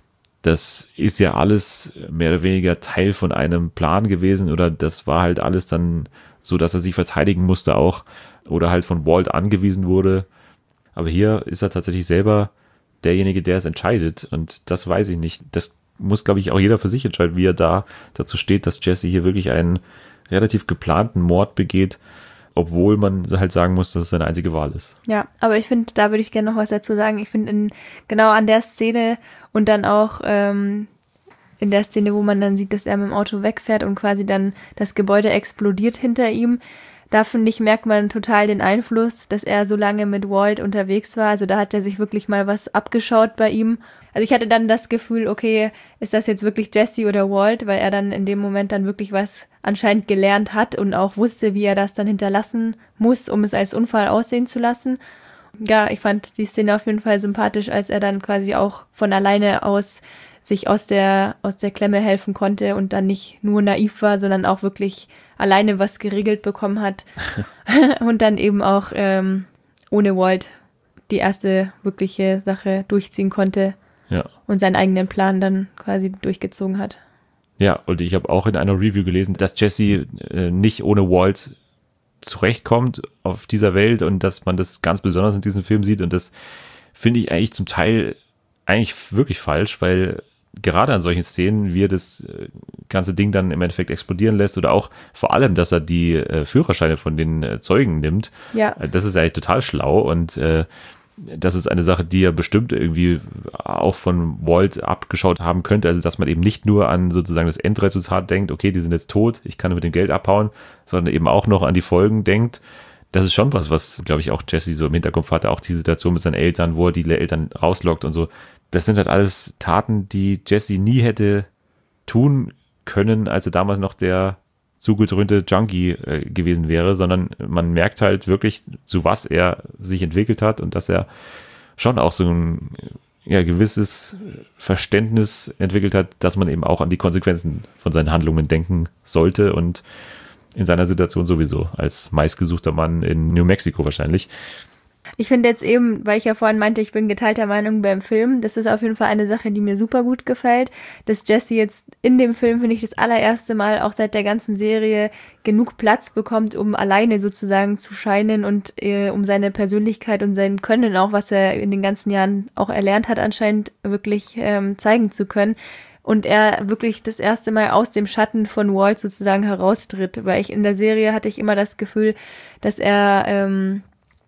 Das ist ja alles mehr oder weniger Teil von einem Plan gewesen, oder das war halt alles dann so, dass er sich verteidigen musste auch oder halt von Walt angewiesen wurde. Aber hier ist er tatsächlich selber derjenige, der es entscheidet, und das weiß ich nicht. Das muss, glaube ich, auch jeder für sich entscheiden, wie er da dazu steht, dass Jesse hier wirklich einen relativ geplanten Mord begeht, obwohl man halt sagen muss, dass es seine einzige Wahl ist. Ja, aber ich finde, da würde ich gerne noch was dazu sagen. Ich finde, genau an der Szene und dann auch ähm, in der Szene, wo man dann sieht, dass er mit dem Auto wegfährt und quasi dann das Gebäude explodiert hinter ihm, da finde ich, merkt man total den Einfluss, dass er so lange mit Walt unterwegs war. Also da hat er sich wirklich mal was abgeschaut bei ihm also ich hatte dann das Gefühl, okay, ist das jetzt wirklich Jesse oder Walt, weil er dann in dem Moment dann wirklich was anscheinend gelernt hat und auch wusste, wie er das dann hinterlassen muss, um es als Unfall aussehen zu lassen. Ja, ich fand die Szene auf jeden Fall sympathisch, als er dann quasi auch von alleine aus sich aus der, aus der Klemme helfen konnte und dann nicht nur naiv war, sondern auch wirklich alleine was geregelt bekommen hat und dann eben auch ähm, ohne Walt die erste wirkliche Sache durchziehen konnte. Ja. Und seinen eigenen Plan dann quasi durchgezogen hat. Ja, und ich habe auch in einer Review gelesen, dass Jesse äh, nicht ohne Walt zurechtkommt auf dieser Welt und dass man das ganz besonders in diesem Film sieht. Und das finde ich eigentlich zum Teil eigentlich wirklich falsch, weil gerade an solchen Szenen, wie er das ganze Ding dann im Endeffekt explodieren lässt oder auch vor allem, dass er die äh, Führerscheine von den äh, Zeugen nimmt, ja. Das ist eigentlich total schlau und äh, das ist eine Sache, die er bestimmt irgendwie auch von Walt abgeschaut haben könnte, also dass man eben nicht nur an sozusagen das Endresultat denkt, okay, die sind jetzt tot, ich kann mit dem Geld abhauen, sondern eben auch noch an die Folgen denkt. Das ist schon was, was, glaube ich, auch Jesse so im Hinterkopf hatte, auch die Situation mit seinen Eltern, wo er die Eltern rauslockt und so. Das sind halt alles Taten, die Jesse nie hätte tun können, als er damals noch der zugedröhnte Junkie äh, gewesen wäre, sondern man merkt halt wirklich, zu was er sich entwickelt hat und dass er schon auch so ein ja, gewisses Verständnis entwickelt hat, dass man eben auch an die Konsequenzen von seinen Handlungen denken sollte und in seiner Situation sowieso, als meistgesuchter Mann in New Mexico wahrscheinlich. Ich finde jetzt eben, weil ich ja vorhin meinte, ich bin geteilter Meinung beim Film, das ist auf jeden Fall eine Sache, die mir super gut gefällt, dass Jesse jetzt in dem Film, finde ich, das allererste Mal auch seit der ganzen Serie genug Platz bekommt, um alleine sozusagen zu scheinen und äh, um seine Persönlichkeit und sein Können auch, was er in den ganzen Jahren auch erlernt hat, anscheinend wirklich ähm, zeigen zu können. Und er wirklich das erste Mal aus dem Schatten von Walt sozusagen heraustritt, weil ich in der Serie hatte ich immer das Gefühl, dass er ähm,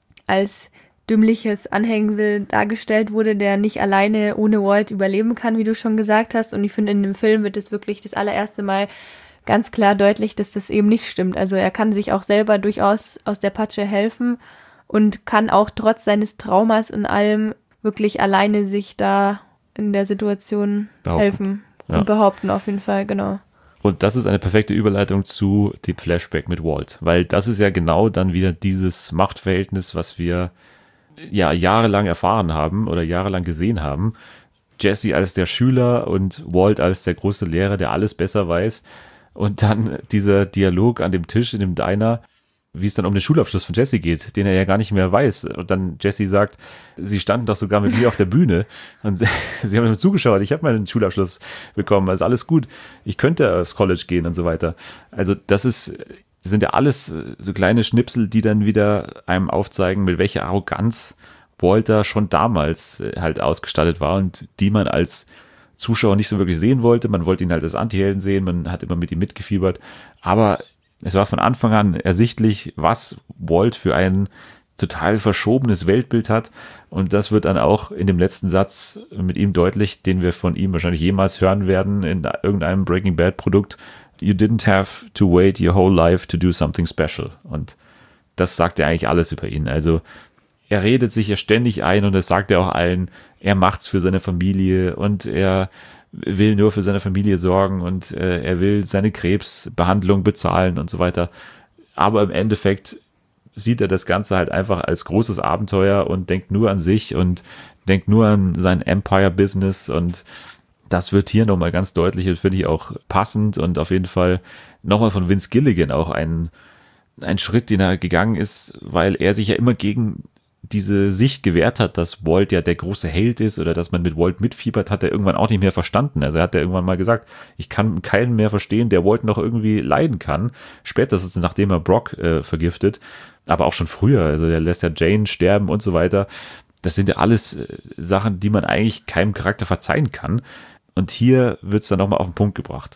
als dümmliches Anhängsel dargestellt wurde, der nicht alleine ohne Walt überleben kann, wie du schon gesagt hast. Und ich finde, in dem Film wird es wirklich das allererste Mal ganz klar deutlich, dass das eben nicht stimmt. Also er kann sich auch selber durchaus aus der Patsche helfen und kann auch trotz seines Traumas und allem wirklich alleine sich da in der Situation behaupten. helfen und ja. behaupten auf jeden Fall, genau. Und das ist eine perfekte Überleitung zu dem Flashback mit Walt, weil das ist ja genau dann wieder dieses Machtverhältnis, was wir ja jahrelang erfahren haben oder jahrelang gesehen haben. Jesse als der Schüler und Walt als der große Lehrer, der alles besser weiß. Und dann dieser Dialog an dem Tisch in dem Diner, wie es dann um den Schulabschluss von Jesse geht, den er ja gar nicht mehr weiß. Und dann Jesse sagt, sie standen doch sogar mit mir auf der Bühne und sie, sie haben mir zugeschaut, ich habe meinen Schulabschluss bekommen, also alles gut, ich könnte aufs College gehen und so weiter. Also das ist, das sind ja alles so kleine Schnipsel, die dann wieder einem aufzeigen, mit welcher Arroganz Walter schon damals halt ausgestattet war und die man als Zuschauer nicht so wirklich sehen wollte. Man wollte ihn halt als Antihelden sehen, man hat immer mit ihm mitgefiebert, aber es war von Anfang an ersichtlich, was Walt für ein total verschobenes Weltbild hat. Und das wird dann auch in dem letzten Satz mit ihm deutlich, den wir von ihm wahrscheinlich jemals hören werden in irgendeinem Breaking Bad Produkt. You didn't have to wait your whole life to do something special. Und das sagt ja eigentlich alles über ihn. Also er redet sich ja ständig ein und das sagt er auch allen. Er macht's für seine Familie und er will nur für seine Familie sorgen und äh, er will seine Krebsbehandlung bezahlen und so weiter. Aber im Endeffekt sieht er das Ganze halt einfach als großes Abenteuer und denkt nur an sich und denkt nur an sein Empire-Business und das wird hier nochmal ganz deutlich und finde ich auch passend und auf jeden Fall nochmal von Vince Gilligan auch ein, ein Schritt, den er gegangen ist, weil er sich ja immer gegen diese Sicht gewährt hat, dass Walt ja der große Held ist oder dass man mit Walt mitfiebert, hat er irgendwann auch nicht mehr verstanden. Also er hat ja irgendwann mal gesagt, ich kann keinen mehr verstehen, der Walt noch irgendwie leiden kann. Spätestens nachdem er Brock äh, vergiftet, aber auch schon früher. Also der lässt ja Jane sterben und so weiter. Das sind ja alles äh, Sachen, die man eigentlich keinem Charakter verzeihen kann. Und hier wird es dann nochmal auf den Punkt gebracht.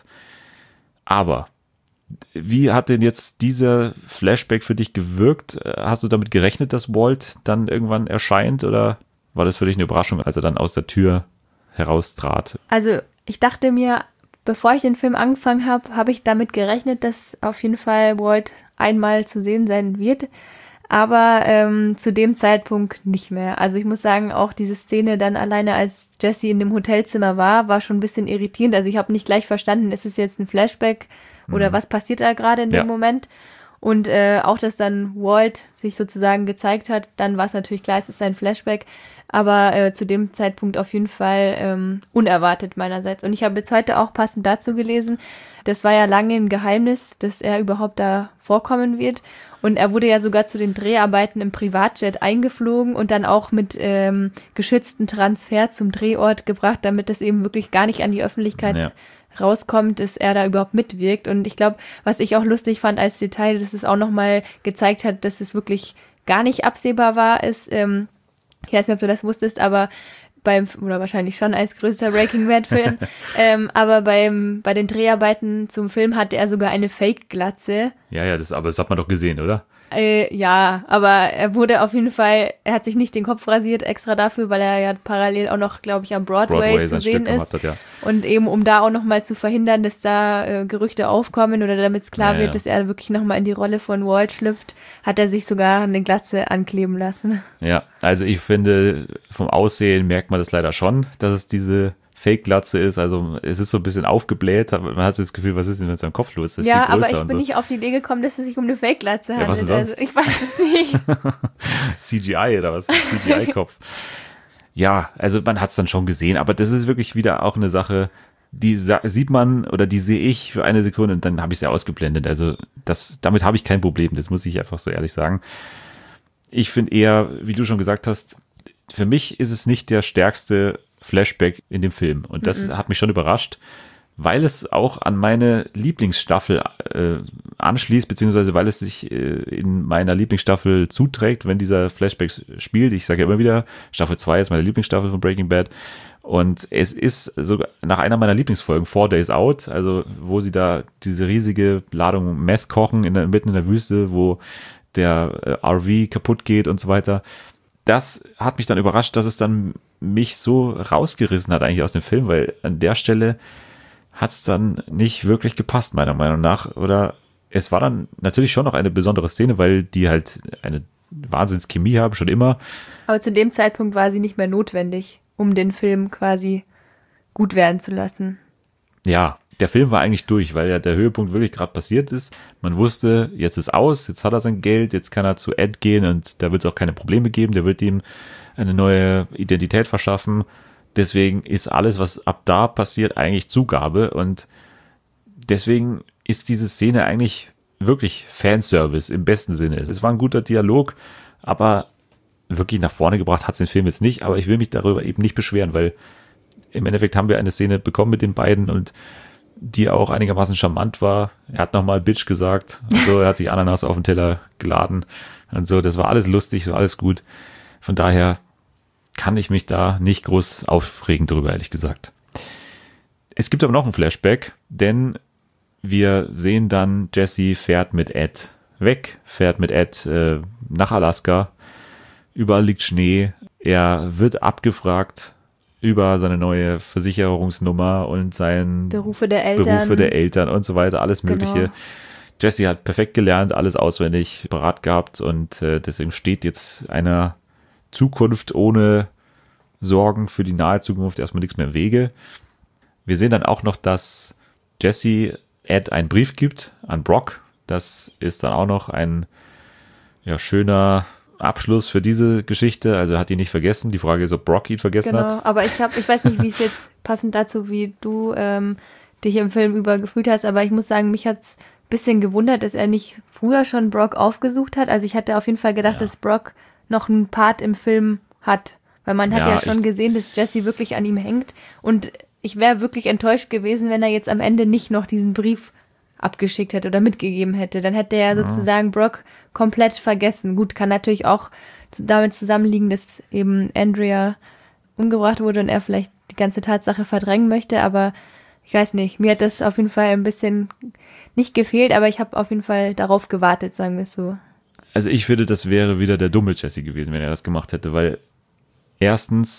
Aber wie hat denn jetzt dieser Flashback für dich gewirkt? Hast du damit gerechnet, dass Walt dann irgendwann erscheint oder war das für dich eine Überraschung, als er dann aus der Tür heraustrat? Also ich dachte mir, bevor ich den Film angefangen habe, habe ich damit gerechnet, dass auf jeden Fall Walt einmal zu sehen sein wird. aber ähm, zu dem Zeitpunkt nicht mehr. Also ich muss sagen, auch diese Szene dann alleine, als Jesse in dem Hotelzimmer war, war schon ein bisschen irritierend. Also ich habe nicht gleich verstanden, ist es jetzt ein Flashback oder mhm. was passiert da gerade in dem Ja. Moment? Und äh, auch, dass dann Walt sich sozusagen gezeigt hat, dann war es natürlich klar, es ist ein Flashback, aber äh, zu dem Zeitpunkt auf jeden Fall ähm, unerwartet meinerseits. Und ich habe jetzt heute auch passend dazu gelesen, das war ja lange ein Geheimnis, dass er überhaupt da vorkommen wird. Und er wurde ja sogar zu den Dreharbeiten im Privatjet eingeflogen und dann auch mit ähm, geschützten Transfer zum Drehort gebracht, damit das eben wirklich gar nicht an die Öffentlichkeit Ja. rauskommt, dass er da überhaupt mitwirkt. Und ich glaube, was ich auch lustig fand als Detail, dass es auch nochmal gezeigt hat, dass es wirklich gar nicht absehbar war, ist, ähm, ich weiß nicht, ob du das wusstest, aber beim, oder wahrscheinlich schon als größter Breaking Bad-Film, ähm, aber beim, bei den Dreharbeiten zum Film hatte er sogar eine Fake-Glatze. Ja, ja, das, aber das hat man doch gesehen, oder? Äh, ja, aber er wurde auf jeden Fall, er hat sich nicht den Kopf rasiert extra dafür, weil er ja parallel auch noch, glaube ich, am Broadway, Broadway zu sein sehen Stück ist. gemacht hat, ja. Und eben, um da auch nochmal zu verhindern, dass da äh, Gerüchte aufkommen oder damit es klar Ja, wird, ja. dass er wirklich nochmal in die Rolle von Walt schlüpft, hat er sich sogar eine Glatze ankleben lassen. Ja, also ich finde, vom Aussehen merkt man das leider schon, dass es diese Fake-Glatze ist. Also es ist so ein bisschen aufgebläht, aber man hat so das Gefühl, was ist denn mit seinem Kopf los? Das ist Ja, viel aber größer ich und bin so. nicht auf die Idee gekommen, dass es sich um eine Fake-Glatze handelt. was denn sonst? Also ich weiß es nicht. C G I oder was? C G I-Kopf. Ja, also man hat es dann schon gesehen, aber das ist wirklich wieder auch eine Sache, die sa- sieht man oder die sehe ich für eine Sekunde und dann habe ich sie ausgeblendet. Also das, damit habe ich kein Problem, das muss ich einfach so ehrlich sagen. Ich finde eher, wie du schon gesagt hast, für mich ist es nicht der stärkste Flashback in dem Film und das hat mich schon überrascht, weil es auch an meine Lieblingsstaffel äh, anschließt, beziehungsweise weil es sich äh, in meiner Lieblingsstaffel zuträgt, wenn dieser Flashback spielt. Ich sage ja immer wieder, Staffel zwei ist meine Lieblingsstaffel von Breaking Bad. Und es ist sogar nach einer meiner Lieblingsfolgen, Four Days Out, also wo sie da diese riesige Ladung Meth kochen in der, mitten in der Wüste, wo der äh, R V kaputt geht und so weiter. Das hat mich dann überrascht, dass es dann mich so rausgerissen hat eigentlich aus dem Film, weil an der Stelle hat es dann nicht wirklich gepasst, meiner Meinung nach. Oder es war dann natürlich schon noch eine besondere Szene, weil die halt eine Wahnsinnschemie haben, schon immer. Aber zu dem Zeitpunkt war sie nicht mehr notwendig, um den Film quasi gut werden zu lassen. Ja, der Film war eigentlich durch, weil ja der Höhepunkt wirklich gerade passiert ist. Man wusste, jetzt ist aus, jetzt hat er sein Geld, jetzt kann er zu Ed gehen und da wird es auch keine Probleme geben. Der wird ihm eine neue Identität verschaffen. Deswegen ist alles, was ab da passiert, eigentlich Zugabe und deswegen ist diese Szene eigentlich wirklich Fanservice im besten Sinne. Es war ein guter Dialog, aber wirklich nach vorne gebracht hat es den Film jetzt nicht, aber ich will mich darüber eben nicht beschweren, weil im Endeffekt haben wir eine Szene bekommen mit den beiden und die auch einigermaßen charmant war. Er hat nochmal Bitch gesagt und so, er hat sich Ananas auf den Teller geladen und so, das war alles lustig, so alles gut. Von daher kann ich mich da nicht groß aufregen drüber, ehrlich gesagt. Es gibt aber noch ein Flashback, denn wir sehen dann, Jesse fährt mit Ed weg, fährt mit Ed äh, nach Alaska. Überall liegt Schnee. Er wird abgefragt über seine neue Versicherungsnummer und sein Berufe der Eltern. Berufe der Eltern und so weiter, alles Mögliche. Genau. Jesse hat perfekt gelernt, alles auswendig parat gehabt und äh, deswegen steht jetzt einer Zukunft ohne Sorgen für die nahe Zukunft erstmal nichts mehr im Wege. Wir sehen dann auch noch, dass Jesse Ed einen Brief gibt an Brock. Das ist dann auch noch ein ja, schöner Abschluss für diese Geschichte. Also er hat ihn nicht vergessen. Die Frage ist, ob Brock ihn vergessen Genau, hat. aber ich habe, ich weiß nicht, wie es jetzt passend dazu, wie du ähm, dich im Film über gefühlt hast, aber ich muss sagen, mich hat es ein bisschen gewundert, dass er nicht früher schon Brock aufgesucht hat. Also ich hatte auf jeden Fall gedacht, Ja. dass Brock noch einen Part im Film hat, weil man hat Ja, ja, schon ich- gesehen, dass Jesse wirklich an ihm hängt und ich wäre wirklich enttäuscht gewesen, wenn er jetzt am Ende nicht noch diesen Brief abgeschickt hätte oder mitgegeben hätte. Dann hätte er sozusagen Brock komplett vergessen. Gut, kann natürlich auch zu- damit zusammenliegen, dass eben Andrea umgebracht wurde und er vielleicht die ganze Tatsache verdrängen möchte, aber ich weiß nicht, mir hat das auf jeden Fall ein bisschen nicht gefehlt, aber ich habe auf jeden Fall darauf gewartet, sagen wir es so. Also ich finde, das wäre wieder der dumme Jesse gewesen, wenn er das gemacht hätte, weil erstens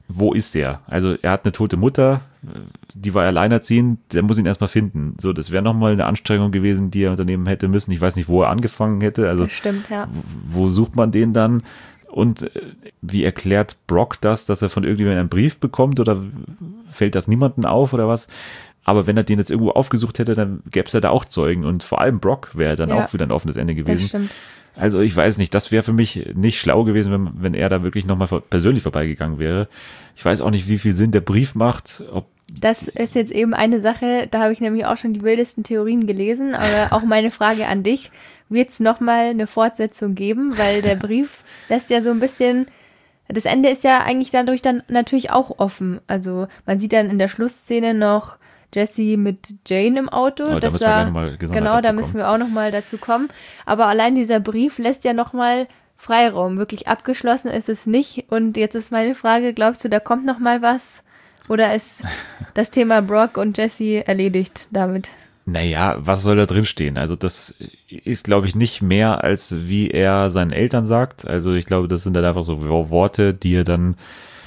wo ist der? Also er hat eine tote Mutter, die war alleinerziehend, der muss ihn erstmal finden. So, das wäre nochmal eine Anstrengung gewesen, die er unternehmen hätte müssen. Ich weiß nicht, wo er angefangen hätte. Also Das stimmt, ja. wo sucht man den dann? Und äh, wie erklärt Brock das, dass er von irgendjemandem einen Brief bekommt, oder fällt das niemandem auf oder was? Aber wenn er den jetzt irgendwo aufgesucht hätte, dann gäbe es ja da auch Zeugen, und vor allem Brock wäre dann Ja. auch wieder ein offenes Ende Das gewesen. stimmt. Also ich weiß nicht, das wäre für mich nicht schlau gewesen, wenn, wenn er da wirklich nochmal persönlich vorbeigegangen wäre. Ich weiß auch nicht, wie viel Sinn der Brief macht, ob Das ist jetzt eben eine Sache, da habe ich nämlich auch schon die wildesten Theorien gelesen, aber auch meine Frage an dich, wird es nochmal eine Fortsetzung geben? Weil der Brief lässt ja so ein bisschen, das Ende ist ja eigentlich dadurch dann natürlich auch offen. Also man sieht dann in der Schlussszene noch Jesse mit Jane im Auto. Oh, da das müssen wir war- gleich noch mal gesondert Genau, da dazu müssen kommen. wir auch nochmal dazu kommen. Aber allein dieser Brief lässt ja nochmal Freiraum. Wirklich abgeschlossen ist es nicht. Und jetzt ist meine Frage, glaubst du, da kommt nochmal was? Oder ist das Thema Brock und Jesse erledigt damit? Naja, was soll da drin stehen? Also das ist, glaube ich, nicht mehr, als wie er seinen Eltern sagt. Also ich glaube, das sind dann einfach so Worte, die er dann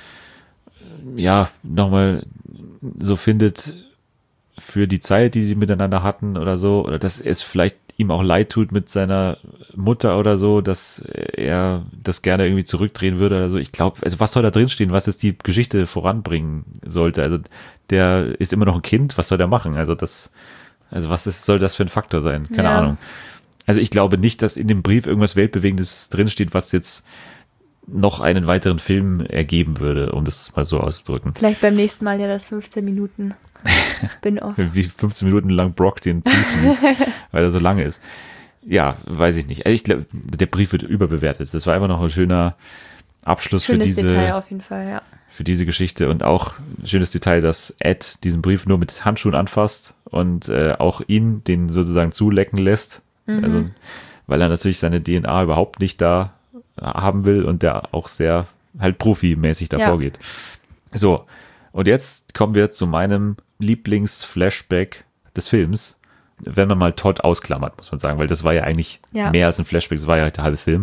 ja nochmal so findet für die Zeit, die sie miteinander hatten oder so. Oder dass es vielleicht ihm auch leid tut mit seiner Mutter oder so, dass er das gerne irgendwie zurückdrehen würde oder so. Ich glaube, also was soll da drin stehen, was jetzt die Geschichte voranbringen sollte? Also der ist immer noch ein Kind, was soll der machen? Also das Also was ist, soll das für ein Faktor sein? Keine Ja. Ahnung. Also ich glaube nicht, dass in dem Brief irgendwas Weltbewegendes drinsteht, was jetzt noch einen weiteren Film ergeben würde, um das mal so auszudrücken. Vielleicht beim nächsten Mal ja das fünfzehn Minuten Spin-off. Wie fünfzehn Minuten lang Brock den Brief liest, weil er so lange ist. Ja, weiß ich nicht. Also ich glaube, der Brief wird überbewertet. Das war einfach noch ein schöner Abschluss für Schönes diese, Detail auf jeden Fall, ja. für diese Geschichte, und auch ein schönes Detail, dass Ed diesen Brief nur mit Handschuhen anfasst und äh, auch ihn den sozusagen zulecken lässt. Also, weil er natürlich seine D N A überhaupt nicht da haben will und der auch sehr halt profimäßig da Ja. vorgeht. So, und jetzt kommen wir zu meinem Lieblings-Flashback des Films, wenn man mal Todd ausklammert, muss man sagen, weil das war ja eigentlich Ja. mehr als ein Flashback, das war ja der halbe Film.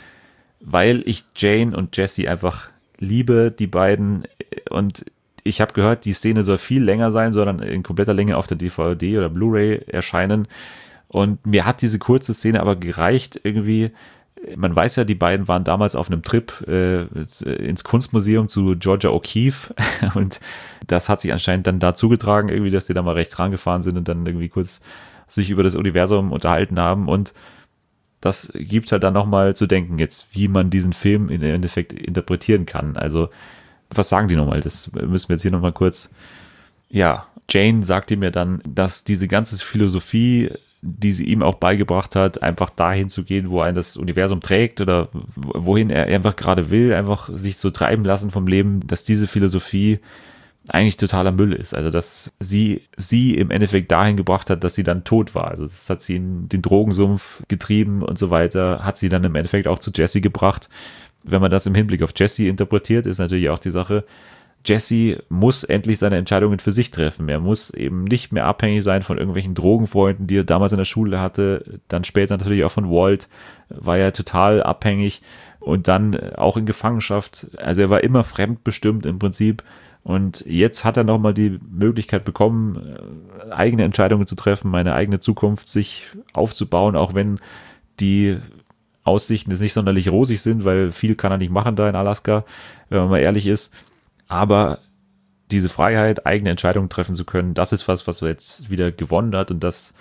Weil ich Jane und Jesse einfach liebe, die beiden, und ich habe gehört, die Szene soll viel länger sein, soll dann in kompletter Länge auf der D V D oder Blu-ray erscheinen, und mir hat diese kurze Szene aber gereicht irgendwie. Man weiß ja, die beiden waren damals auf einem Trip äh, ins Kunstmuseum zu Georgia O'Keeffe, und das hat sich anscheinend dann da zugetragen, irgendwie, dass die da mal rechts rangefahren sind und dann irgendwie kurz sich über das Universum unterhalten haben, und das gibt halt dann nochmal zu denken jetzt, wie man diesen Film im Endeffekt interpretieren kann. Also, was sagen die nochmal? Das müssen wir jetzt hier nochmal kurz. Ja, Jane sagte mir dann, dass diese ganze Philosophie, die sie ihm auch beigebracht hat, einfach dahin zu gehen, wo ein das Universum trägt oder wohin er einfach gerade will, einfach sich so treiben lassen vom Leben, dass diese Philosophie eigentlich totaler Müll ist. Also, dass sie sie im Endeffekt dahin gebracht hat, dass sie dann tot war. Also, das hat sie in den Drogensumpf getrieben und so weiter, hat sie dann im Endeffekt auch zu Jesse gebracht. Wenn man das im Hinblick auf Jesse interpretiert, ist natürlich auch die Sache, Jesse muss endlich seine Entscheidungen für sich treffen. Er muss eben nicht mehr abhängig sein von irgendwelchen Drogenfreunden, die er damals in der Schule hatte. Dann später natürlich auch von Walt, war er total abhängig, und dann auch in Gefangenschaft. Also er war immer fremdbestimmt im Prinzip. Und jetzt hat er nochmal die Möglichkeit bekommen, eigene Entscheidungen zu treffen, eine eigene Zukunft sich aufzubauen, auch wenn die Aussichten jetzt nicht sonderlich rosig sind, weil viel kann er nicht machen da in Alaska, wenn man mal ehrlich ist. Aber diese Freiheit, eigene Entscheidungen treffen zu können, das ist was, was er jetzt wieder gewonnen hat, und das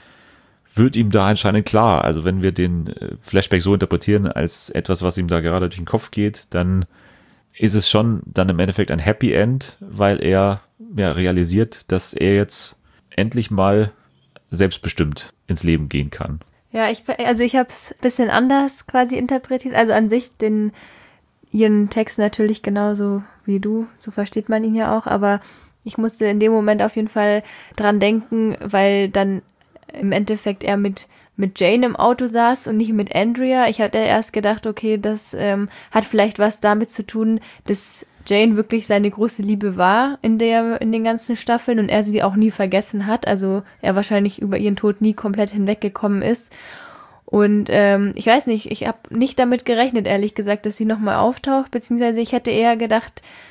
wird ihm da anscheinend klar. Also wenn wir den Flashback so interpretieren als etwas, was ihm da gerade durch den Kopf geht, dann ist es schon dann im Endeffekt ein Happy End, weil er ja realisiert, dass er jetzt endlich mal selbstbestimmt ins Leben gehen kann. Ja, ich, also ich habe es ein bisschen anders quasi interpretiert. Also an sich den ihren Text natürlich genauso wie du, so versteht man ihn ja auch, aber ich musste in dem Moment auf jeden Fall dran denken, weil dann im Endeffekt er mit, mit Jane im Auto saß und nicht mit Andrea. Ich hatte erst gedacht, okay, das ähm, hat vielleicht was damit zu tun, dass Jane wirklich seine große Liebe war in der in den ganzen Staffeln und er sie auch nie vergessen hat, also er wahrscheinlich über ihren Tod nie komplett hinweggekommen ist. Und ähm, ich weiß nicht, ich habe nicht damit gerechnet, ehrlich gesagt, dass sie nochmal auftaucht, beziehungsweise ich hätte eher gedacht,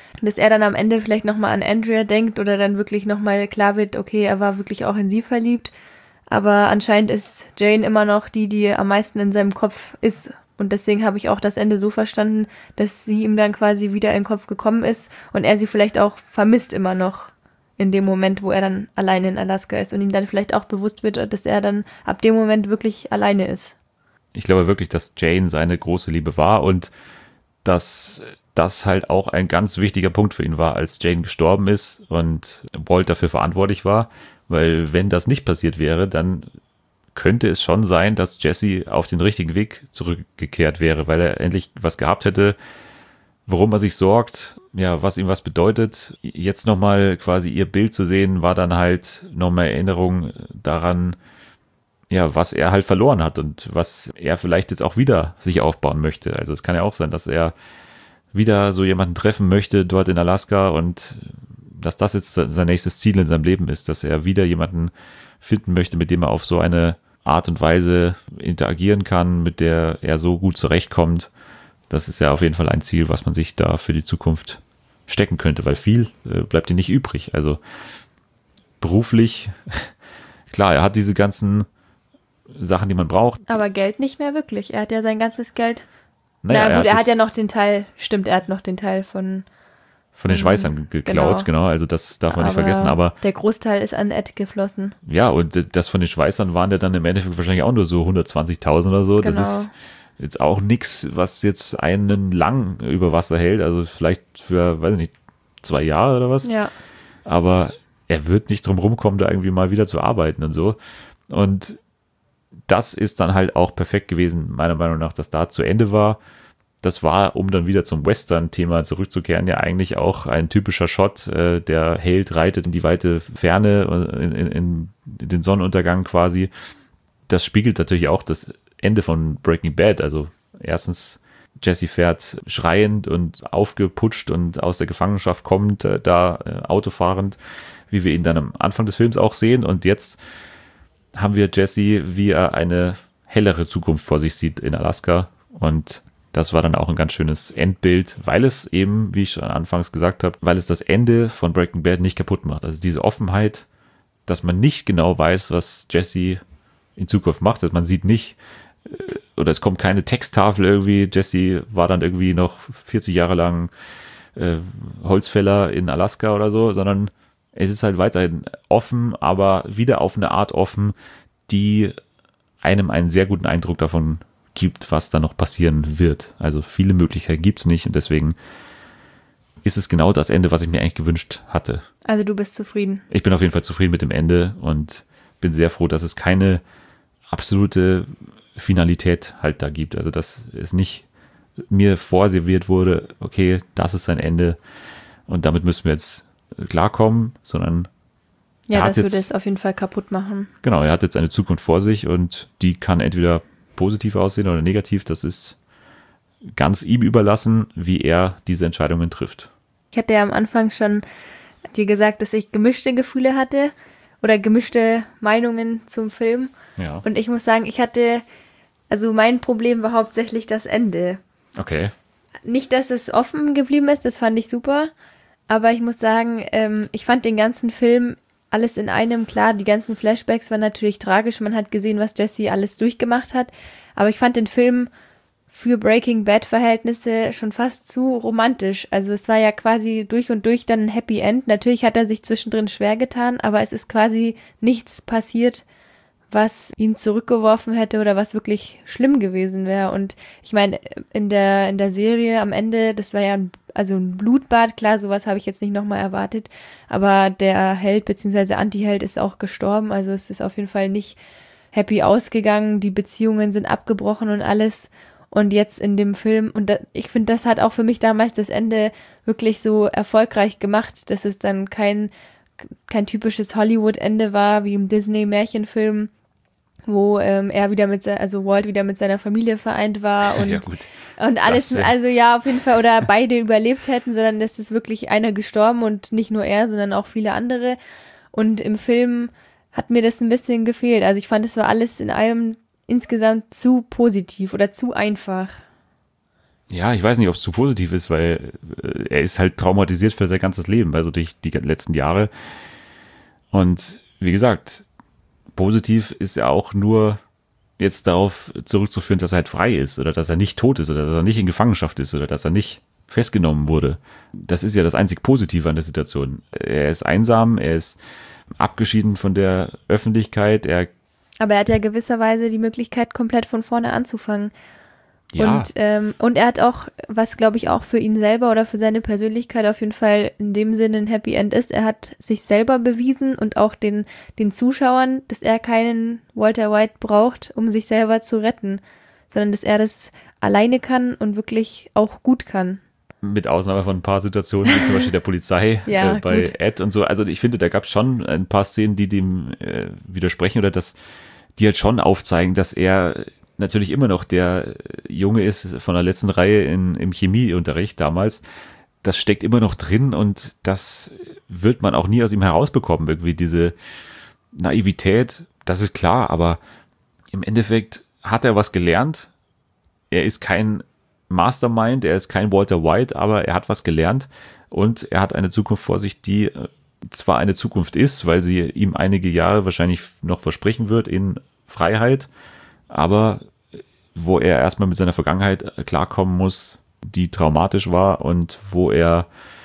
Dass er dann am Ende vielleicht nochmal an Andrea denkt oder dann wirklich nochmal klar wird, okay, er war wirklich auch in sie verliebt. Aber anscheinend ist Jane immer noch die, die am meisten in seinem Kopf ist. Und deswegen habe ich auch das Ende so verstanden, dass sie ihm dann quasi wieder in den Kopf gekommen ist und er sie vielleicht auch vermisst immer noch in dem Moment, wo er dann alleine in Alaska ist und ihm dann vielleicht auch bewusst wird, dass er dann ab dem Moment wirklich alleine ist. Ich glaube wirklich, dass Jane seine große Liebe war und dass das halt auch ein ganz wichtiger Punkt für ihn war, als Jane gestorben ist und Walt dafür verantwortlich war, weil wenn das nicht passiert wäre, dann könnte es schon sein, dass Jesse auf den richtigen Weg zurückgekehrt wäre, weil er endlich was gehabt hätte, worum er sich sorgt, ja, was ihm was bedeutet. Jetzt nochmal quasi ihr Bild zu sehen, war dann halt nochmal Erinnerung daran, ja, was er halt verloren hat und was er vielleicht jetzt auch wieder sich aufbauen möchte. Also es kann ja auch sein, dass er wieder so jemanden treffen möchte dort in Alaska und dass das jetzt sein nächstes Ziel in seinem Leben ist, dass er wieder jemanden finden möchte, mit dem er auf so eine Art und Weise interagieren kann, mit der er so gut zurechtkommt. Das ist ja auf jeden Fall ein Ziel, was man sich da für die Zukunft stecken könnte, weil viel äh, bleibt ihm nicht übrig. Also beruflich, klar, er hat diese ganzen Sachen, die man braucht. Aber Geld nicht mehr wirklich. Er hat ja sein ganzes Geld. Naja, Na gut, er er hat, hat ja noch den Teil, stimmt, er hat noch den Teil von von den Schweißern geklaut, genau. genau. Also das darf man nicht vergessen, aber der Großteil ist an Ed geflossen. ja, und das von den Schweißern waren ja dann im Endeffekt wahrscheinlich auch nur so hundertzwanzigtausend oder so. Genau. Das ist jetzt auch nichts, was jetzt einen lang über Wasser hält, also vielleicht für, weiß ich nicht, zwei Jahre oder was. Ja. Aber er wird nicht drum rumkommen, da irgendwie mal wieder zu arbeiten und so. Und das ist dann halt auch perfekt gewesen, meiner Meinung nach, dass da zu Ende war. Das war, um dann wieder zum Western-Thema zurückzukehren, ja eigentlich auch ein typischer Shot. Äh, der Held reitet in die weite Ferne, in, in, in den Sonnenuntergang quasi. Das spiegelt natürlich auch das Ende von Breaking Bad. Also erstens, Jesse fährt schreiend und aufgeputscht und aus der Gefangenschaft kommt, äh, da äh, autofahrend, wie wir ihn dann am Anfang des Films auch sehen. Und jetzt haben wir Jesse, wie er eine hellere Zukunft vor sich sieht in Alaska. Und das war dann auch ein ganz schönes Endbild, weil es eben, wie ich schon anfangs gesagt habe, weil es das Ende von Breaking Bad nicht kaputt macht. Also diese Offenheit, dass man nicht genau weiß, was Jesse in Zukunft macht. Also man sieht nicht, oder es kommt keine Texttafel irgendwie, Jesse war dann irgendwie noch vierzig Jahre lang äh, Holzfäller in Alaska oder so, sondern es ist halt weiterhin offen, aber wieder auf eine Art offen, die einem einen sehr guten Eindruck davon gibt, was da noch passieren wird. Also viele Möglichkeiten gibt es nicht und deswegen ist es genau das Ende, was ich mir eigentlich gewünscht hatte. Also du bist zufrieden. Ich bin auf jeden Fall zufrieden mit dem Ende und bin sehr froh, dass es keine absolute Finalität halt da gibt. Also dass es nicht mir vorserviert wurde, okay, das ist sein Ende und damit müssen wir jetzt klarkommen, sondern Ja, er hat das würde jetzt- es auf jeden Fall kaputt machen. Genau, er hat jetzt eine Zukunft vor sich und die kann entweder positiv aussehen oder negativ. Das ist ganz ihm überlassen, wie er diese Entscheidungen trifft. Ich hatte ja am Anfang schon dir gesagt, dass ich gemischte Gefühle hatte oder gemischte Meinungen zum Film. Ja. Und ich muss sagen, ich hatte, also mein Problem war hauptsächlich das Ende. Okay. Nicht, dass es offen geblieben ist, das fand ich super. Aber ich muss sagen, ähm, ich fand den ganzen Film alles in einem, klar, die ganzen Flashbacks waren natürlich tragisch. Man hat gesehen, was Jesse alles durchgemacht hat. Aber ich fand den Film für Breaking Bad Verhältnisse schon fast zu romantisch. Also es war ja quasi durch und durch dann ein Happy End. Natürlich hat er sich zwischendrin schwer getan, aber es ist quasi nichts passiert, was ihn zurückgeworfen hätte oder was wirklich schlimm gewesen wäre. Und ich meine, in der, in der Serie am Ende, das war ja ein, also ein Blutbad, klar, sowas habe ich jetzt nicht nochmal erwartet, aber der Held bzw. Anti-Held ist auch gestorben, also es ist auf jeden Fall nicht happy ausgegangen, die Beziehungen sind abgebrochen und alles. Und jetzt in dem Film, und da, ich finde, das hat auch für mich damals das Ende wirklich so erfolgreich gemacht, dass es dann kein, kein typisches Hollywood-Ende war, wie im Disney-Märchenfilm, wo ähm, er wieder mit, se- also Walt wieder mit seiner Familie vereint war und, Ja, gut. und alles, Das wär- also ja, auf jeden Fall, oder beide überlebt hätten, sondern es ist wirklich einer gestorben und nicht nur er, sondern auch viele andere. Und im Film hat mir das ein bisschen gefehlt. Also ich fand, es war alles in allem insgesamt zu positiv oder zu einfach. Ja, ich weiß nicht, ob es zu positiv ist, weil äh, er ist halt traumatisiert für sein ganzes Leben, also durch die letzten Jahre. Und wie gesagt, positiv ist ja auch nur jetzt darauf zurückzuführen, dass er halt frei ist oder dass er nicht tot ist oder dass er nicht in Gefangenschaft ist oder dass er nicht festgenommen wurde. Das ist ja das einzig Positive an der Situation. Er ist einsam, er ist abgeschieden von der Öffentlichkeit, er Aber er hat ja gewisserweise die Möglichkeit, komplett von vorne anzufangen. ja, Und, ähm, und er hat auch, was glaube ich auch für ihn selber oder für seine Persönlichkeit auf jeden Fall in dem Sinne ein Happy End ist, er hat sich selber bewiesen und auch den, den Zuschauern, dass er keinen Walter White braucht, um sich selber zu retten, sondern dass er das alleine kann und wirklich auch gut kann. mit Ausnahme von ein paar Situationen, wie zum Beispiel der Polizei Ja, äh, bei gut. Ed und so. Also ich finde, da gab es schon ein paar Szenen, die dem äh, widersprechen oder das, die halt schon aufzeigen, dass er natürlich immer noch der Junge ist von der letzten Reihe in, im Chemieunterricht damals. Das steckt immer noch drin und das wird man auch nie aus ihm herausbekommen. Irgendwie diese Naivität, das ist klar, aber im Endeffekt hat er was gelernt. Er ist kein Mastermind, er ist kein Walter White, aber er hat was gelernt und er hat eine Zukunft vor sich, die äh, zwar eine Zukunft ist, weil sie ihm einige Jahre wahrscheinlich noch versprechen wird in Freiheit, aber wo er erstmal mit seiner Vergangenheit klarkommen muss, die traumatisch war und wo er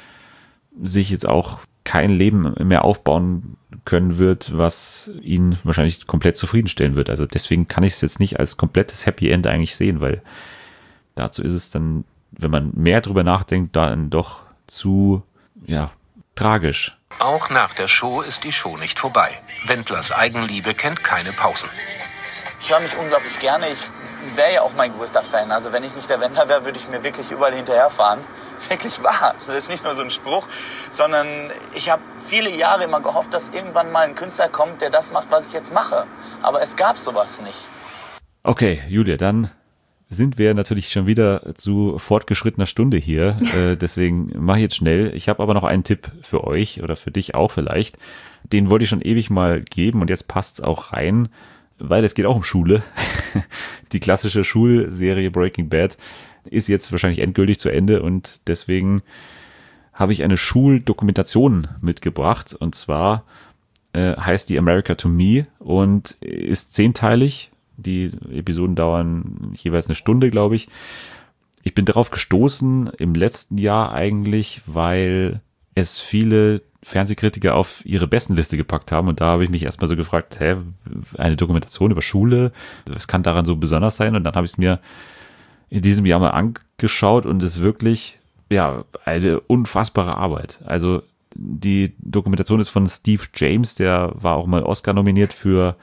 sich jetzt auch kein Leben mehr aufbauen können wird, was ihn wahrscheinlich komplett zufriedenstellen wird. Also deswegen kann ich es jetzt nicht als komplettes Happy End eigentlich sehen, weil dazu ist es dann, wenn man mehr drüber nachdenkt, dann doch zu, ja, tragisch. Auch nach der Show ist die Show nicht vorbei. Wendlers Eigenliebe kennt keine Pausen. Ich höre mich unglaublich gerne. Ich wäre ja auch mein größter Fan. Also wenn ich nicht der Wendler wäre, würde ich mir wirklich überall hinterherfahren. Wirklich wahr. Das ist nicht nur so ein Spruch, sondern ich habe viele Jahre immer gehofft, dass irgendwann mal ein Künstler kommt, der das macht, was ich jetzt mache. Aber es gab sowas nicht. Okay, Julia, dann sind wir natürlich schon wieder zu fortgeschrittener Stunde hier. äh, deswegen mache ich jetzt schnell. Ich habe aber noch einen Tipp für euch oder für dich auch vielleicht. Den wollte ich schon ewig mal geben und jetzt passt es auch rein, weil es geht auch um Schule. Die klassische Schulserie Breaking Bad ist jetzt wahrscheinlich endgültig zu Ende und deswegen habe ich eine Schuldokumentation mitgebracht und zwar äh, heißt die America to Me und ist zehnteilig. Die Episoden dauern jeweils eine Stunde, glaube ich. Ich bin darauf gestoßen im letzten Jahr eigentlich, weil es viele Fernsehkritiker auf ihre Bestenliste gepackt haben und da habe ich mich erstmal so gefragt, hä, eine Dokumentation über Schule, was kann daran so besonders sein? Und dann habe ich es mir in diesem Jahr mal angeschaut und es ist wirklich, ja, eine unfassbare Arbeit. Also die Dokumentation ist von Steve James, der war auch mal Oscar nominiert für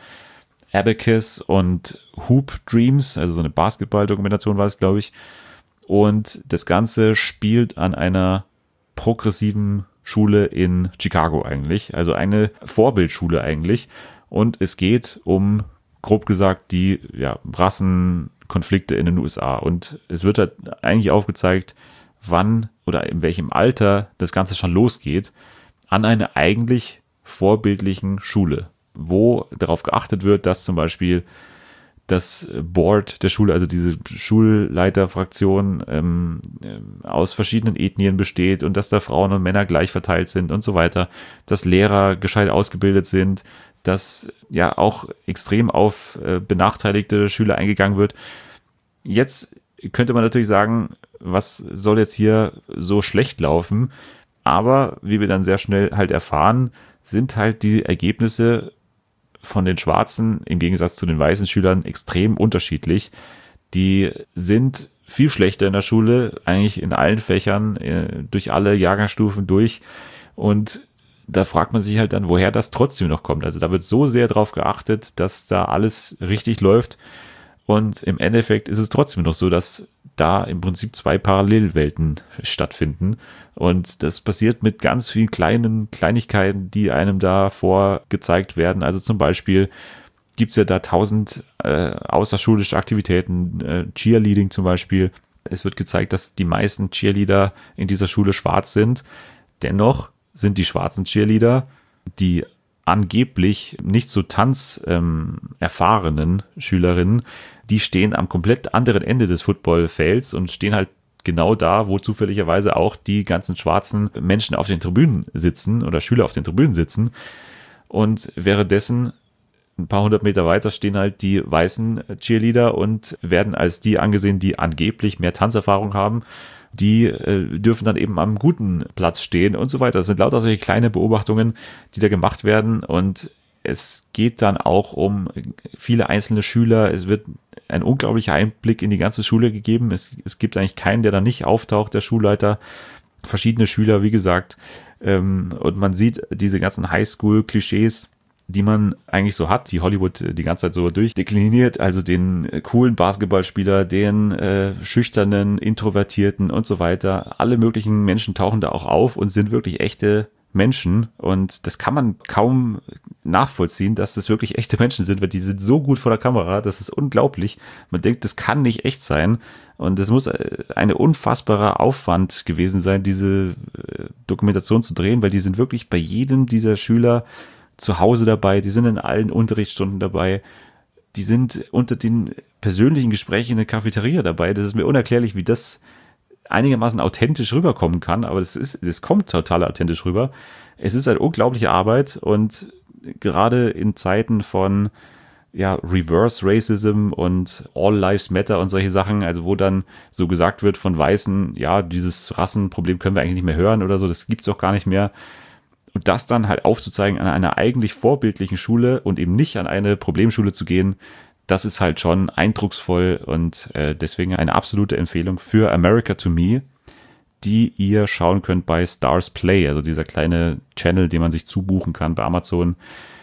Abacus und Hoop Dreams, also so eine Basketball-Dokumentation war es, glaube ich. Und das Ganze spielt an einer progressiven Schule in Chicago eigentlich, also eine Vorbildschule eigentlich. Und es geht um, grob gesagt, die ja, Rassenkonflikte in den U S A. Und es wird halt eigentlich aufgezeigt, wann oder in welchem Alter das Ganze schon losgeht, an einer eigentlich vorbildlichen Schule, wo darauf geachtet wird, dass zum Beispiel das Board der Schule, also diese Schulleiterfraktion ähm, aus verschiedenen Ethnien besteht und dass da Frauen und Männer gleich verteilt sind und so weiter, dass Lehrer gescheit ausgebildet sind, dass ja auch extrem auf äh, benachteiligte Schüler eingegangen wird. Jetzt könnte man natürlich sagen, was soll jetzt hier so schlecht laufen? Aber wie wir dann sehr schnell halt erfahren, sind halt die Ergebnisse von den Schwarzen im Gegensatz zu den weißen Schülern extrem unterschiedlich. Die sind viel schlechter in der Schule, eigentlich in allen Fächern, durch alle Jahrgangsstufen durch. Und da fragt man sich halt dann, woher das trotzdem noch kommt. Also da wird so sehr drauf geachtet, dass da alles richtig läuft. Und im Endeffekt ist es trotzdem noch so, dass da im Prinzip zwei Parallelwelten stattfinden. Und das passiert mit ganz vielen kleinen Kleinigkeiten, die einem da vorgezeigt werden. Also zum Beispiel gibt es ja da tausend äh, außerschulische Aktivitäten, äh, Cheerleading zum Beispiel. Es wird gezeigt, dass die meisten Cheerleader in dieser Schule schwarz sind. Dennoch sind die schwarzen Cheerleader, die angeblich nicht so tanzerfahrenen ähm, Schülerinnen, die stehen am komplett anderen Ende des Footballfelds und stehen halt genau da, wo zufälligerweise auch die ganzen schwarzen Menschen auf den Tribünen sitzen oder Schüler auf den Tribünen sitzen. Und währenddessen ein paar hundert Meter weiter stehen halt die weißen Cheerleader und werden als die angesehen, die angeblich mehr Tanzerfahrung haben. Die äh, dürfen dann eben am guten Platz stehen und so weiter. Das sind lauter solche kleine Beobachtungen, die da gemacht werden. Und es geht dann auch um viele einzelne Schüler. Es wird ein unglaublicher Einblick in die ganze Schule gegeben. Es, es gibt eigentlich keinen, der da nicht auftaucht, der Schulleiter. Verschiedene Schüler, wie gesagt. Ähm, und man sieht diese ganzen Highschool-Klischees, die man eigentlich so hat, die Hollywood die ganze Zeit so durchdekliniert, also den äh, coolen Basketballspieler, den äh, schüchternen, introvertierten und so weiter. Alle möglichen Menschen tauchen da auch auf und sind wirklich echte Menschen und das kann man kaum nachvollziehen, dass das wirklich echte Menschen sind, weil die sind so gut vor der Kamera, das ist unglaublich. Man denkt, das kann nicht echt sein und es muss ein unfassbarer Aufwand gewesen sein, diese äh, Dokumentation zu drehen, weil die sind wirklich bei jedem dieser Schüler zu Hause dabei, die sind in allen Unterrichtsstunden dabei, die sind unter den persönlichen Gesprächen in der Cafeteria dabei. Das ist mir unerklärlich, wie das einigermaßen authentisch rüberkommen kann, aber das ist, das kommt total authentisch rüber. Es ist eine unglaubliche Arbeit und gerade in Zeiten von ja, Reverse Racism und All Lives Matter und solche Sachen, also wo dann so gesagt wird von Weißen, ja, dieses Rassenproblem können wir eigentlich nicht mehr hören oder so, das gibt's doch gar nicht mehr. Und das dann halt aufzuzeigen an einer eigentlich vorbildlichen Schule und eben nicht an eine Problemschule zu gehen, das ist halt schon eindrucksvoll und äh, deswegen eine absolute Empfehlung für America to Me, die ihr schauen könnt bei Stars Play, also dieser kleine Channel, den man sich zubuchen kann bei Amazon.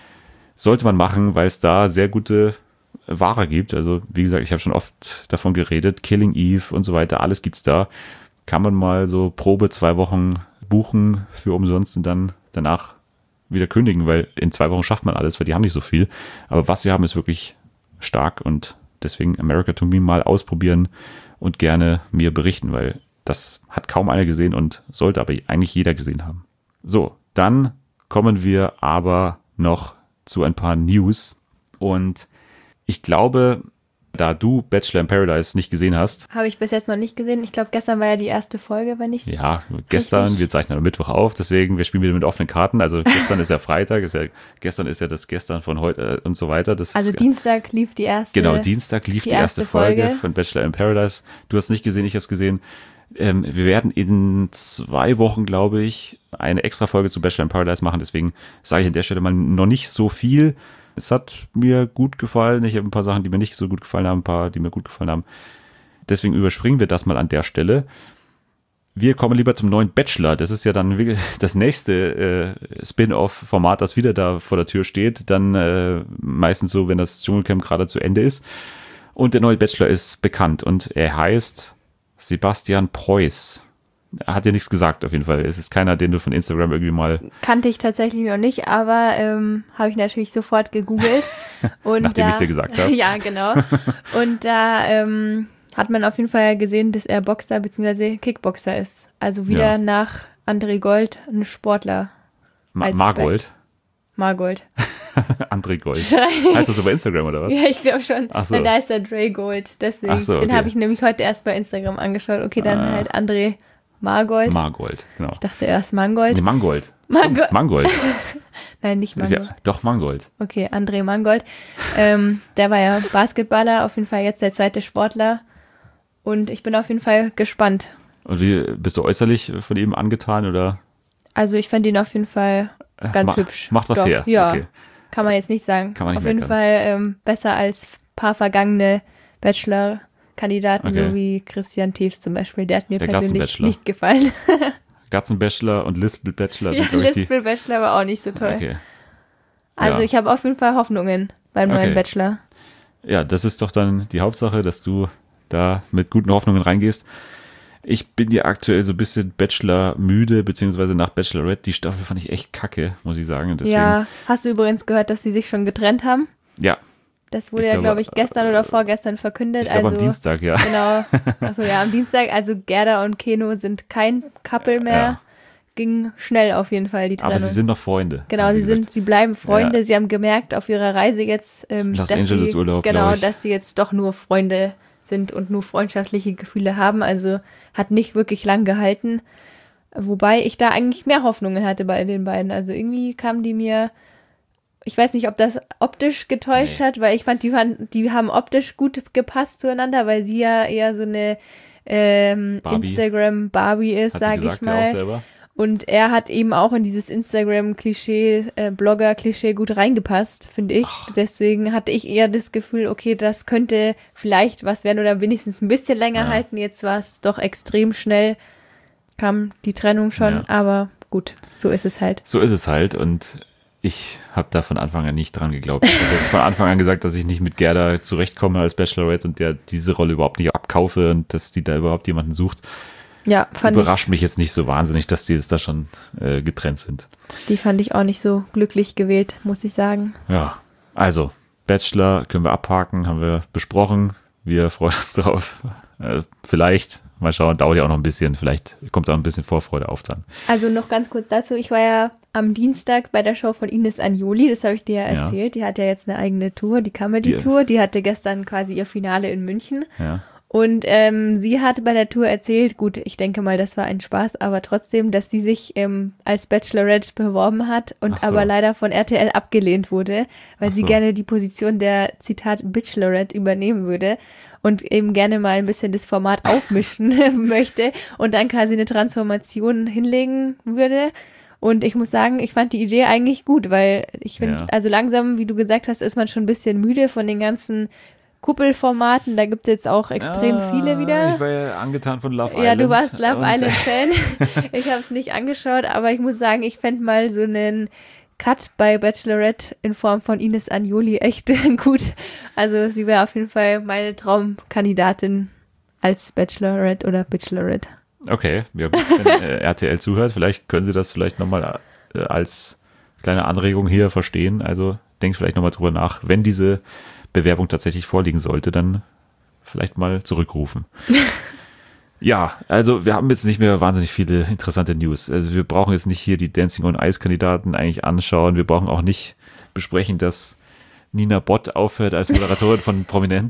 Sollte man machen, weil es da sehr gute Ware gibt. Also wie gesagt, ich habe schon oft davon geredet, Killing Eve und so weiter, alles gibt's da. Kann man mal so Probe zwei Wochen buchen für umsonst und dann danach wieder kündigen, weil in zwei Wochen schafft man alles, weil die haben nicht so viel. Aber was sie haben, ist wirklich stark und deswegen America to Me mal ausprobieren und gerne mir berichten, weil das hat kaum einer gesehen und sollte aber eigentlich jeder gesehen haben. So, dann kommen wir aber noch zu ein paar News und ich glaube, da du Bachelor in Paradise nicht gesehen hast. Habe ich bis jetzt noch nicht gesehen. Ich glaube, gestern war ja die erste Folge, wenn ich Ja, gestern, richtig. Wir zeichnen am Mittwoch auf, deswegen, wir spielen wieder mit offenen Karten. Also gestern ist ja Freitag, ist ja, gestern ist ja das Gestern von heute und so weiter. Das also ist, Dienstag lief die erste Genau, Dienstag lief die, die erste, erste Folge, Folge von Bachelor in Paradise. Du hast es nicht gesehen, ich habe es gesehen. Ähm, wir werden in zwei Wochen, glaube ich, eine extra Folge zu Bachelor in Paradise machen. Deswegen sage ich an der Stelle mal noch nicht so viel. Es hat mir gut gefallen. Ich habe ein paar Sachen, die mir nicht so gut gefallen haben, ein paar, die mir gut gefallen haben. Deswegen überspringen wir das mal an der Stelle. Wir kommen lieber zum neuen Bachelor. Das ist ja dann das nächste äh, Spin-off-Format, das wieder da vor der Tür steht. Dann äh, meistens so, wenn das Dschungelcamp gerade zu Ende ist. Und der neue Bachelor ist bekannt und er heißt Sebastian Preuß. Er hat ja nichts gesagt auf jeden Fall. Es ist keiner, den du von Instagram irgendwie mal... Kannte ich tatsächlich noch nicht, aber ähm, habe ich natürlich sofort gegoogelt. Und Nachdem da, ich es dir gesagt habe. Ja, genau. Und da ähm, hat man auf jeden Fall gesehen, dass er Boxer bzw. Kickboxer ist. Also wieder Ja. nach André Gold ein Sportler. Ma- als Margold. Margold. André Gold. Schrei- Heißt das so bei Instagram oder was? Ja, ich glaube schon. Ach so. Na, da ist der Dre Gold. Deswegen, Ach so, den okay. habe ich nämlich heute erst bei Instagram angeschaut. Okay, dann Ah. halt André Margold. Margold, genau. Ich dachte erst Mangold. Nee, Mangold. Mango- Stimmt, Mangold. Nein, nicht Ist Mangold. ja, doch, Mangold. Okay, André Mangold. ähm, der war ja Basketballer, auf jeden Fall jetzt der zweite Sportler. Und ich bin auf jeden Fall gespannt. Und wie bist du äußerlich von ihm angetan oder? Also ich fand ihn auf jeden Fall ganz Ma- hübsch. macht was Doch, her. Ja, Okay. kann man jetzt nicht sagen. Kann man nicht auf jeden meckern. Fall ähm, besser als ein paar vergangene Bachelor-Kandidaten, Okay. so wie Christian Teves zum Beispiel. Der hat mir Der persönlich Glatzenbachelor. nicht gefallen. Gatzenbachelor und Lispel-Bachelor Ja, sind, glaube ich, die. Lispel-Bachelor war auch nicht so toll. Okay. Also Ja. ich habe auf jeden Fall Hoffnungen beim neuen Okay. Bachelor. Ja, das ist doch dann die Hauptsache, dass du da mit guten Hoffnungen reingehst. Ich bin ja aktuell so ein bisschen Bachelor müde, beziehungsweise nach Bachelorette. Die Staffel fand ich echt kacke, muss ich sagen. Deswegen, Ja, hast du übrigens gehört, dass sie sich schon getrennt haben? ja, Das wurde Ich ja, glaube, glaube ich, gestern oder vorgestern verkündet. ich glaube also, am Dienstag, ja. Genau. Achso, ja, am Dienstag. Also Gerda und Keno sind kein Couple mehr. Ja. Ging schnell auf jeden Fall die Trennung. Aber sie sind noch Freunde. Genau, haben sie sind, gesagt. sie bleiben Freunde. Ja. Sie haben gemerkt auf ihrer Reise jetzt, ähm, Los dass Angeles sie, Urlaub, genau, glaub ich. dass sie jetzt doch nur Freunde sind und nur freundschaftliche Gefühle haben. Also hat nicht wirklich lang gehalten. Wobei ich da eigentlich mehr Hoffnungen hatte bei den beiden. Also irgendwie kamen die mir, ich weiß nicht, ob das optisch getäuscht Nee. hat, weil ich fand, die, waren, die haben optisch gut gepasst zueinander, weil sie ja eher so eine ähm, Barbie. Instagram-Barbie ist, Hat sie sage gesagt, ich ja auch mal. selber. Und er hat eben auch in dieses Instagram-Klischee, äh, Blogger-Klischee gut reingepasst, finde ich. Deswegen hatte ich eher das Gefühl, okay, das könnte vielleicht was werden oder wenigstens ein bisschen länger Ja. halten. Jetzt war es doch extrem schnell, kam die Trennung schon, Ja. aber gut, so ist es halt. So ist es halt und ich habe da von Anfang an nicht dran geglaubt. Ich habe von Anfang an gesagt, dass ich nicht mit Gerda zurechtkomme als Bachelorette und der diese Rolle überhaupt nicht abkaufe und dass die da überhaupt jemanden sucht. Ja, fand ich, Überrascht mich jetzt nicht so wahnsinnig, dass die jetzt da schon äh, getrennt sind. die fand ich auch nicht so glücklich gewählt, muss ich sagen. Ja, also Bachelor können wir abhaken, haben wir besprochen. Wir freuen uns drauf. Äh, vielleicht, mal schauen, dauert ja auch noch ein bisschen. Vielleicht kommt da ein bisschen Vorfreude auf dann. Also noch ganz kurz dazu, ich war ja am Dienstag bei der Show von Ines Anjoli, das habe ich dir ja Ja. erzählt. Die hat ja jetzt eine eigene Tour, die Comedy-Tour. Die hatte gestern quasi ihr Finale in München. Ja. Und ähm, sie hatte bei der Tour erzählt, gut, ich denke mal, das war ein Spaß, aber trotzdem, dass sie sich ähm, als Bachelorette beworben hat und Ach so. aber leider von R T L abgelehnt wurde, weil Ach sie so. gerne die Position der, Zitat, Bachelorette übernehmen würde und eben gerne mal ein bisschen das Format aufmischen möchte und dann quasi eine Transformation hinlegen würde. Und ich muss sagen, ich fand die Idee eigentlich gut, weil ich finde, Ja. also langsam, wie du gesagt hast, ist man schon ein bisschen müde von den ganzen Kuppelformaten. Da gibt es jetzt auch extrem viele wieder. Ich war ja angetan von Love Ja, Island. du warst Love und- Island-Fan. Ich habe es nicht angeschaut, aber ich muss sagen, ich fände mal so einen Cut bei Bachelorette in Form von Ines Anjoli echt gut. Also sie wäre auf jeden Fall meine Traumkandidatin als Bachelorette oder Bachelorette. Okay, ja, wenn äh, R T L zuhört, vielleicht können Sie das vielleicht nochmal äh, als kleine Anregung hier verstehen. Also denkt vielleicht nochmal drüber nach, wenn diese Bewerbung tatsächlich vorliegen sollte, dann vielleicht mal zurückrufen. Ja, also wir haben jetzt nicht mehr wahnsinnig viele interessante News. Also wir brauchen jetzt nicht hier die Dancing on Ice Kandidaten eigentlich anschauen. Wir brauchen auch nicht besprechen, dass Nina Bott aufhört als Moderatorin von Prominent.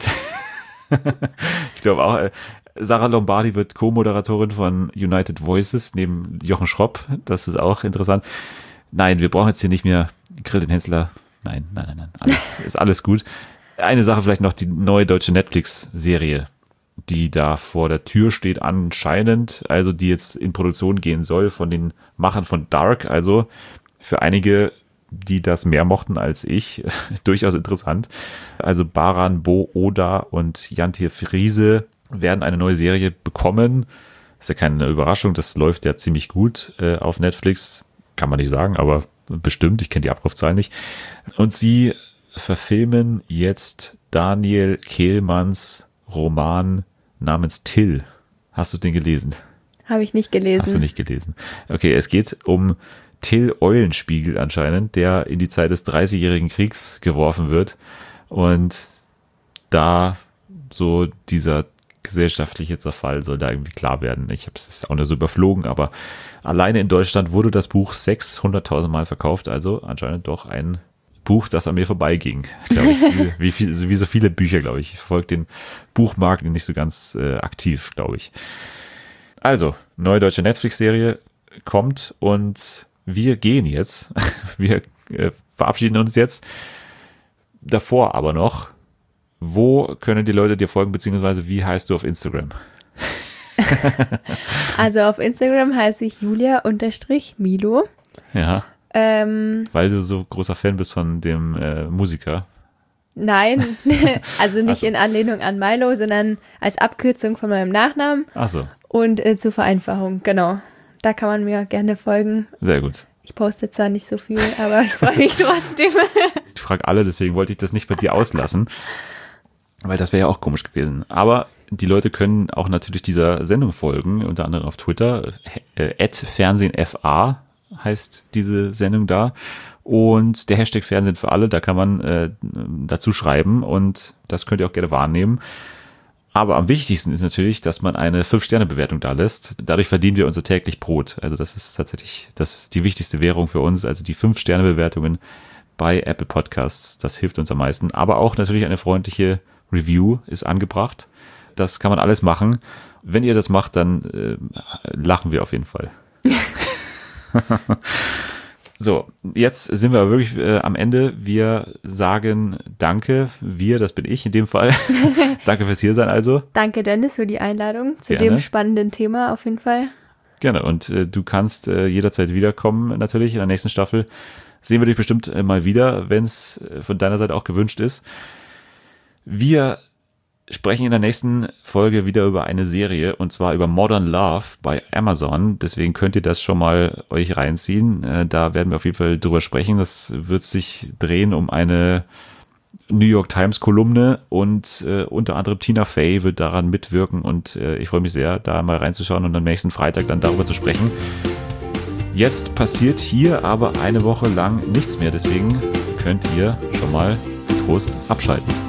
Ich glaube auch, äh, Sarah Lombardi wird Co-Moderatorin von United Voices neben Jochen Schropp. Das ist auch interessant. Nein, wir brauchen jetzt hier nicht mehr Grill den Hensler. Nein, nein, nein, nein. Alles, ist alles gut. Eine Sache vielleicht noch, die neue deutsche Netflix-Serie, die da vor der Tür steht anscheinend, also die jetzt in Produktion gehen soll von den Machern von Dark. Also für einige, die das mehr mochten als ich, durchaus interessant. Also Baran Bo Oda und Jantir Friese werden eine neue Serie bekommen. Ist ja keine Überraschung, das läuft ja ziemlich gut äh, auf Netflix. Kann man nicht sagen, aber bestimmt, ich kenne die Abrufzahlen nicht. Und sie verfilmen jetzt Daniel Kehlmanns Roman namens Till. Hast du den gelesen? Habe ich nicht gelesen. Hast du nicht gelesen. Okay, es geht um Till Eulenspiegel anscheinend, der in die Zeit des dreißigjährigen Kriegs geworfen wird und da so dieser gesellschaftliche Zerfall soll da irgendwie klar werden. Ich habe es auch nur so überflogen, aber alleine in Deutschland wurde das Buch sechshunderttausend Mal verkauft, also anscheinend doch ein Buch, das an mir vorbeiging, glaube ich, wie, wie, viel, wie so viele Bücher, glaube ich. Ich verfolge den Buchmarkt nicht so ganz äh, aktiv, glaube ich. Also, neue deutsche Netflix-Serie kommt und wir gehen jetzt. Wir äh, verabschieden uns jetzt. Davor aber noch, wo können die Leute dir folgen, beziehungsweise wie heißt du auf Instagram? Also auf Instagram heiße ich Julia-Milo. Ja, Ähm, weil du so großer Fan bist von dem äh, Musiker. nein, also nicht Ach so. in Anlehnung an Milo, sondern als Abkürzung von meinem Nachnamen Achso, und äh, zur Vereinfachung, genau. Da kann man mir gerne folgen. sehr gut. Ich poste zwar nicht so viel, aber ich freue mich trotzdem. Ich frage alle, deswegen wollte ich das nicht bei dir auslassen, weil das wäre ja auch komisch gewesen. Aber die Leute können auch natürlich dieser Sendung folgen, unter anderem auf Twitter. Äh, at FernsehenFA heißt diese Sendung da. Und der Hashtag Fernsehen für alle, da kann man äh, dazu schreiben und das könnt ihr auch gerne wahrnehmen. Aber am wichtigsten ist natürlich, dass man eine fünf Sterne Bewertung da lässt. Dadurch verdienen wir unser täglich Brot. Also das ist tatsächlich das, die wichtigste Währung für uns. Also die fünf Sterne Bewertungen bei Apple Podcasts, das hilft uns am meisten. Aber auch natürlich eine freundliche Review ist angebracht. das kann man alles machen. Wenn ihr das macht, dann äh, lachen wir auf jeden Fall. So, jetzt sind wir wirklich äh, am Ende. Wir sagen Danke. Wir, das bin ich in dem Fall. Danke fürs Hiersein also. Danke, Dennis, für die Einladung zu Gerne. dem spannenden Thema auf jeden Fall. Gerne. Und äh, du kannst äh, jederzeit wiederkommen, natürlich in der nächsten Staffel. Sehen wir dich bestimmt äh, mal wieder, wenn es äh, von deiner Seite auch gewünscht ist. Wir sprechen in der nächsten Folge wieder über eine Serie, und zwar über Modern Love bei Amazon. Deswegen könnt ihr das schon mal euch reinziehen. Äh, da werden wir auf jeden Fall drüber sprechen. Das wird sich drehen um eine New York Times Kolumne und äh, unter anderem Tina Fey wird daran mitwirken und äh, ich freue mich sehr, da mal reinzuschauen und am nächsten Freitag dann darüber zu sprechen. Jetzt passiert hier aber eine Woche lang nichts mehr, deswegen könnt ihr schon mal getrost abschalten.